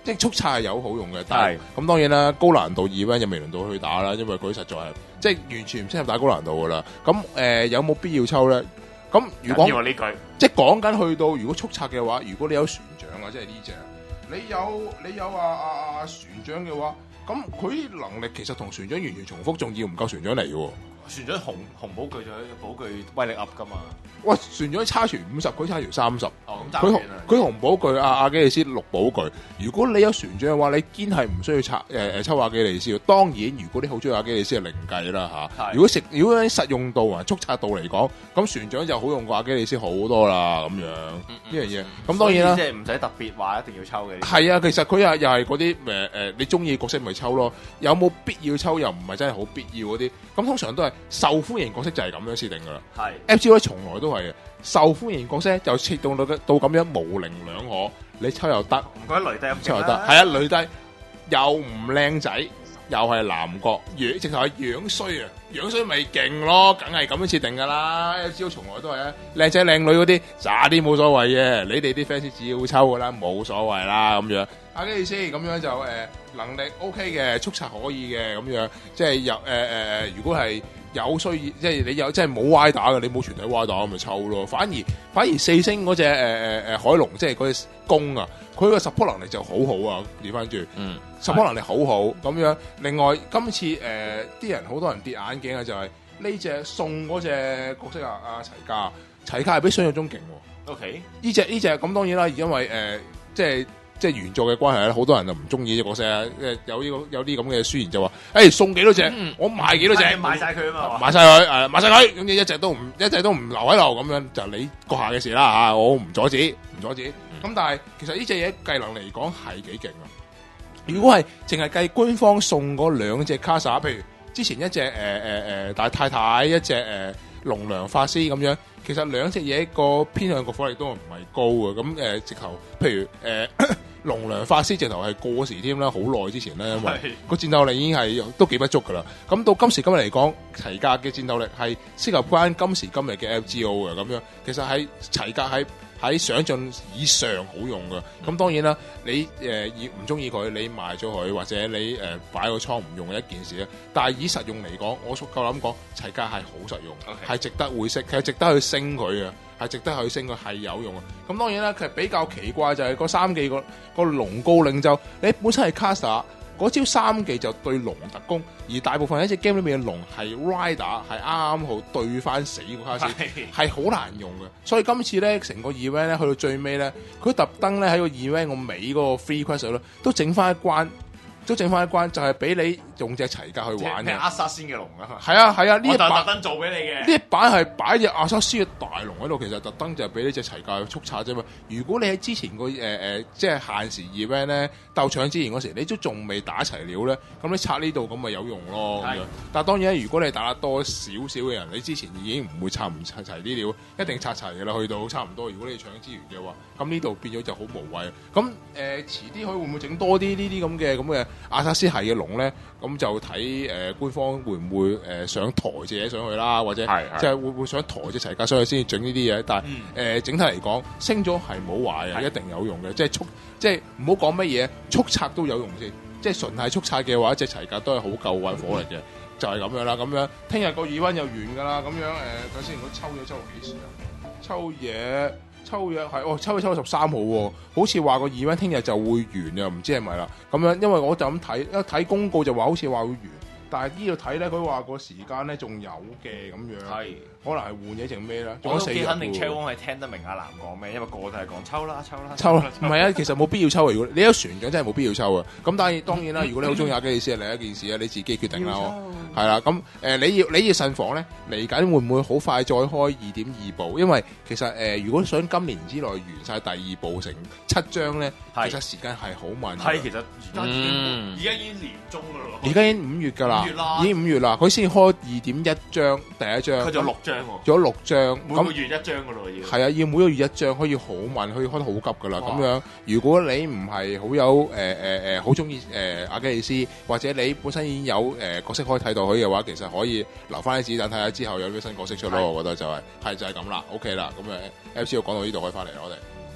即係速刷係有好用嘅，但係咁當然啦，高難度 event 又未輪到去打啦，因為佢實在係即係完全唔適合打高難度噶啦。咁誒、呃、有冇必要抽咧？咁如果呢句即係講緊去到如果速刷嘅話，如果你有船長啊，即係呢只，你有你有啊啊啊船長嘅話，咁佢能力其實同船長完全重複，仲要唔夠船長嚟嘅喎。 船長紅紅寶具就係寶具威力 up 噶嘛。 喂，船長差船五十，佢差船三十。 哦，咁佢佢紅寶具阿阿基里斯綠寶具。如果你有船長嘅話，你堅係唔需要拆誒誒抽阿基里斯。當然，如果你好中意阿基里斯，係另計啦嚇。如果食如果喺實用度啊、速刷度嚟講，咁船長就好用過阿基里斯好多啦咁樣呢樣嘢。咁當然啦， 即係唔使特別話一定要抽嘅。 係啊，其實佢又又係嗰啲誒誒，你中意角色咪抽咯。有冇必要抽又唔係真係好必要嗰啲。咁通常都係受歡迎角色就係咁樣設定噶啦。係 F G O 從來都係嘅，受歡迎角色就設定到到咁樣模棱兩可，你抽又得， 唔覺得雷帝咁抽又得，係啊，雷帝又唔靚仔，又係男角，樣直頭係樣衰啊，樣衰咪勁咯，梗係咁樣設定噶啦。F G O 從來都係啊，靚仔靚女嗰啲渣啲冇所謂嘅，你哋啲 fans 只要抽噶啦，冇所謂啦咁樣。阿基里斯咁樣就誒、呃、能力 OK 嘅，速刷可以嘅咁樣，即係有誒誒誒，如果係有需要，即係你有即係冇 Y 打嘅，你冇全體 Y 打咁咪抽咯。反而反而四星嗰隻誒誒誒海龍，即係嗰隻弓啊，佢個 support 能力就好好啊，調翻轉，嗯 support 能力好好咁樣。另外今次誒啲、呃、人好多人跌眼鏡啊，就係呢隻送嗰隻角色啊，阿齊家，齊家係比想象中勁喎。 OK， 呢隻呢隻咁當然啦，因為誒、呃、即係。即係原作嘅關係咧，好多人就唔中意呢隻角色啊！有呢個有啲咁嘅書言就話，誒、欸、送幾多隻，嗯、我賣幾多隻， 賣晒佢啊嘛， 賣晒佢，誒賣晒佢，咁你一隻都唔一隻都唔留喺度，咁樣就你閣下嘅事啦嚇，我唔阻止，唔阻止。咁、嗯、但係其實呢隻嘢計能嚟講係幾勁啊！如果係淨係計官方送嗰兩隻卡莎，譬如之前一隻誒誒誒大太太，一隻誒、呃、龍良法師咁樣。其實兩隻嘢個偏向個火力都唔係高嘅，咁誒、呃、直頭，譬如誒、呃、龍良法師直頭係過時添啦，好耐之前咧，因為個戰鬥力已經係都幾不足噶啦。咁到今時今日嚟講，齊格嘅戰鬥力係適合翻今時今日嘅 F G O 嘅咁樣。其實喺齊格喺喺想像以上好用嘅。咁當然啦，你誒唔中意佢，你賣咗佢，或者你誒、呃、擺個倉唔用嘅一件事咧。但係以實用嚟講，我夠膽講齊格係好實用，係、okay. 值得會識，其實值得去升佢嘅，係值得去升佢係有用嘅。咁當然啦，其實比較奇怪就係個三技個個龍高領袖，你本身係 caster。嗰招三技就對龍特攻，而大部分喺隻 game 裏面嘅龍係 rider， 係啱啱好對翻死個卡士，係好難用嘅。所以今次咧，成個 event 咧去到最尾咧，佢特登咧喺個 event 個尾嗰個 free quest 咧，都整翻一關，都整翻一關，就係、是、俾你用隻齊格去玩嘅。阿薩仙嘅龍啊，係啊係啊，呢一版特登做俾你嘅。呢一版係擺隻阿薩仙嘅大龍喺度，其實特登就係俾呢隻齊格去速刷啫嘛。如果你喺之前個誒誒，即係限時 event 咧鬥搶之前嗰時，你都仲未打齊料咧，咁你刷呢度咁咪有用咯。咁樣，但係當然如果你打得多少少嘅人，你之前已經唔會刷唔刷齊啲料，一定刷齊嘅啦。去到差唔多，如果你搶資源嘅話，咁呢度變咗就好無謂。咁誒、呃、遲啲佢會唔會整多啲呢啲咁嘅咁嘅阿薩斯系嘅龍咧？咁就睇誒、呃、官方會唔會誒、呃、想抬隻嘢上去啦，或者即係會唔會想抬隻齊格上去先至整呢啲嘢？但係誒、嗯呃、整體嚟講，升咗係冇壞嘅，一定有用嘅。即係速，即係唔好講乜嘢，速刷都有用先。即係純係速刷嘅話，隻齊格都係好夠運火力嘅，就係、是、咁樣啦。咁樣聽日個耳溫又完㗎啦。咁樣誒，睇先，如果抽嘢抽到幾時啊？抽嘢。抽嘢係哦，抽嘢抽到十三號喎，好似話個 event 聽日就會完啊，唔知係咪啦？咁樣，因為我就咁睇，一睇公告就話好似話會完，但係呢度睇咧，佢話個時間咧仲有嘅咁樣，係可能係換嘢定咩咧？ 我都幾肯定 Charon 係聽得明阿南講咩，因為個個都係講抽啦，抽啦， 抽啦，唔係啊，其實冇必要抽啊！如果你有船長真係冇必要抽啊！咁當然當然啦，如果你好中意阿基里斯係另一件事啊，你自己決定啦，係啦。咁誒、呃，你要你要慎防咧，嚟緊會唔會好快再開二點二部？因為其實誒、呃，如果想今年之內完晒第二部成七章咧，其實時間係好慢。 係其實而家已經而家、嗯、已經年中噶啦， 而家已經五月噶啦，已經五月啦，佢先開二點一章第一章， 佢仲有六章喎， 仲有六章， 每個月一章噶咯要。係啊，要每個月一章，可以好慢，可以開得好急噶啦。咁樣，如果你唔係好有誒誒誒好中意誒阿基里斯，或者你本身已經有誒、呃、角色可以睇到佢嘅話，其實可以留翻啲子彈睇下之後有咩新角色出咯。我覺得就係、是、係就係咁啦，OK 啦。咁誒 F C 講到呢度可以翻嚟啦，我哋。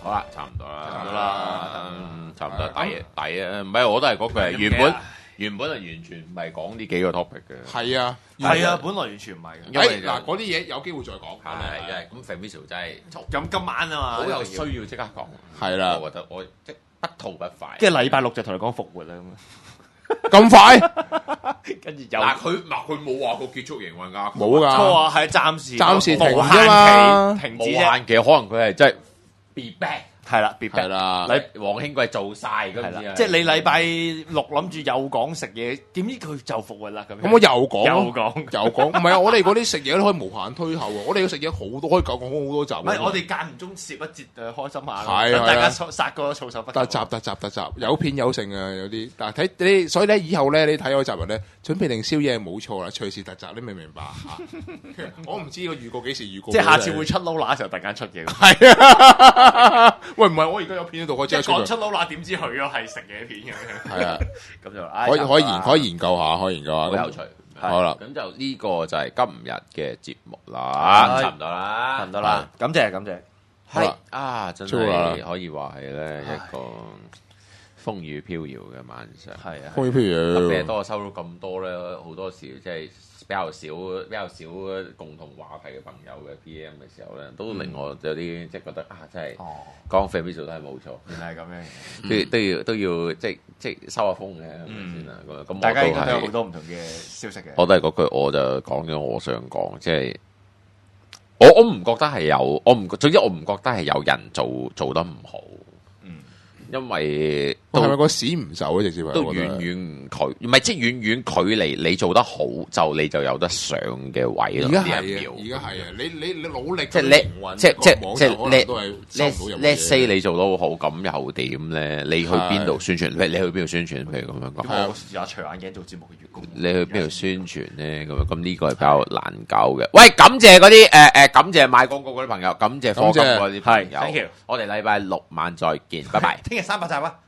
好啦，差唔多啦， 差唔多啦， 嗯差唔多抵抵啊！唔係我都係嗰句，原本原本係完全唔係講呢幾個 topic 嘅。 係啊， 係啊，本來完全唔係嘅。 因為誒嗱嗰啲嘢有機會再講。 係因為咁 Fabricio 真係咁今晚啊嘛， 好有需要即刻講。 係啦， 我覺得我即不吐不快。 跟住禮拜六就同你講復活啦咁啊。 咁快？ 跟住又嗱佢嗱佢冇話過結束營運㗎， 冇㗎。 錯啊，係暫時暫時停無啫嘛限期停止無啫。 限期，可能佢係真係 be back。 係啦，別係啦， 禮黃興貴做晒咁係啦， 樣， 即係你禮拜六諗住又講食嘢，點知佢就復活啦咁樣。 咁我又講， 又講， 又講，唔係啊！我哋嗰啲食嘢都可以無限推後喎。我哋要食嘢好多，可以講講好多集。 唔係我哋間唔中攝一節誒開心下， 係等大家係啊殺殺個措手不及。 特集特集特集，有片有剩啊！有啲但係睇你，所以咧以後咧你睇嗰集人咧，準備定宵夜冇錯啦，隨時特集，你明唔明白嚇？我唔知個預告幾時預告， 即係下次會出撈乸嘅時候突然間出嘢。 係啊！喂，唔係我而家有片喺度，我即即係講刻出出撈乸，點知佢咗係食嘢片咁樣。 係啊， 咁就可以可以研可以研究下，可以研究下。 好有趣。 好啦， 咁就呢個就係今日嘅節目啦，差唔多啦， 差唔多啦，感謝感謝。 係啊，真超啦係可以話係咧一個風雨飄搖嘅晚上。 係啊， 風雨飄搖特別係當我收到咁多咧，好多時即係比較少比較少共同話題嘅朋友嘅 P M 嘅時候咧，都令我有啲即係覺得啊，真係講 Fabricio 都係冇錯， 原來係咁樣， 都都要都要即係即係收下風嘅，係咪先啊？咁咁大家我都應該都有好係多唔同嘅消息嘅。 我都係嗰句，我就講咗我想講，即係我我唔覺得係有，我唔總之我唔覺得係有人做做得唔好， 嗯， 因為係咪個屎唔走啊？直接係都我覺得遠遠距，唔係即係遠遠距離你做得好，就你就有得上嘅位咯。 而家係呢一秒啊，而家係啊，你你你努力即係營運你即係即係網即係就可能都係收唔到任何 Let's 嘢 say 你做得好，咁又點咧？你去邊度宣傳？譬如你去邊度宣傳？譬如咁樣講， 咁我有除眼鏡做節目嘅月供。 你去邊度宣傳咧？咁樣咁呢個係比較難搞嘅。喂，感謝嗰啲誒誒，感謝賣廣告嗰啲朋友，感謝課金嗰啲朋係，thank 友 you。 我哋禮拜六晚再見，拜拜。 聽日三百集啊！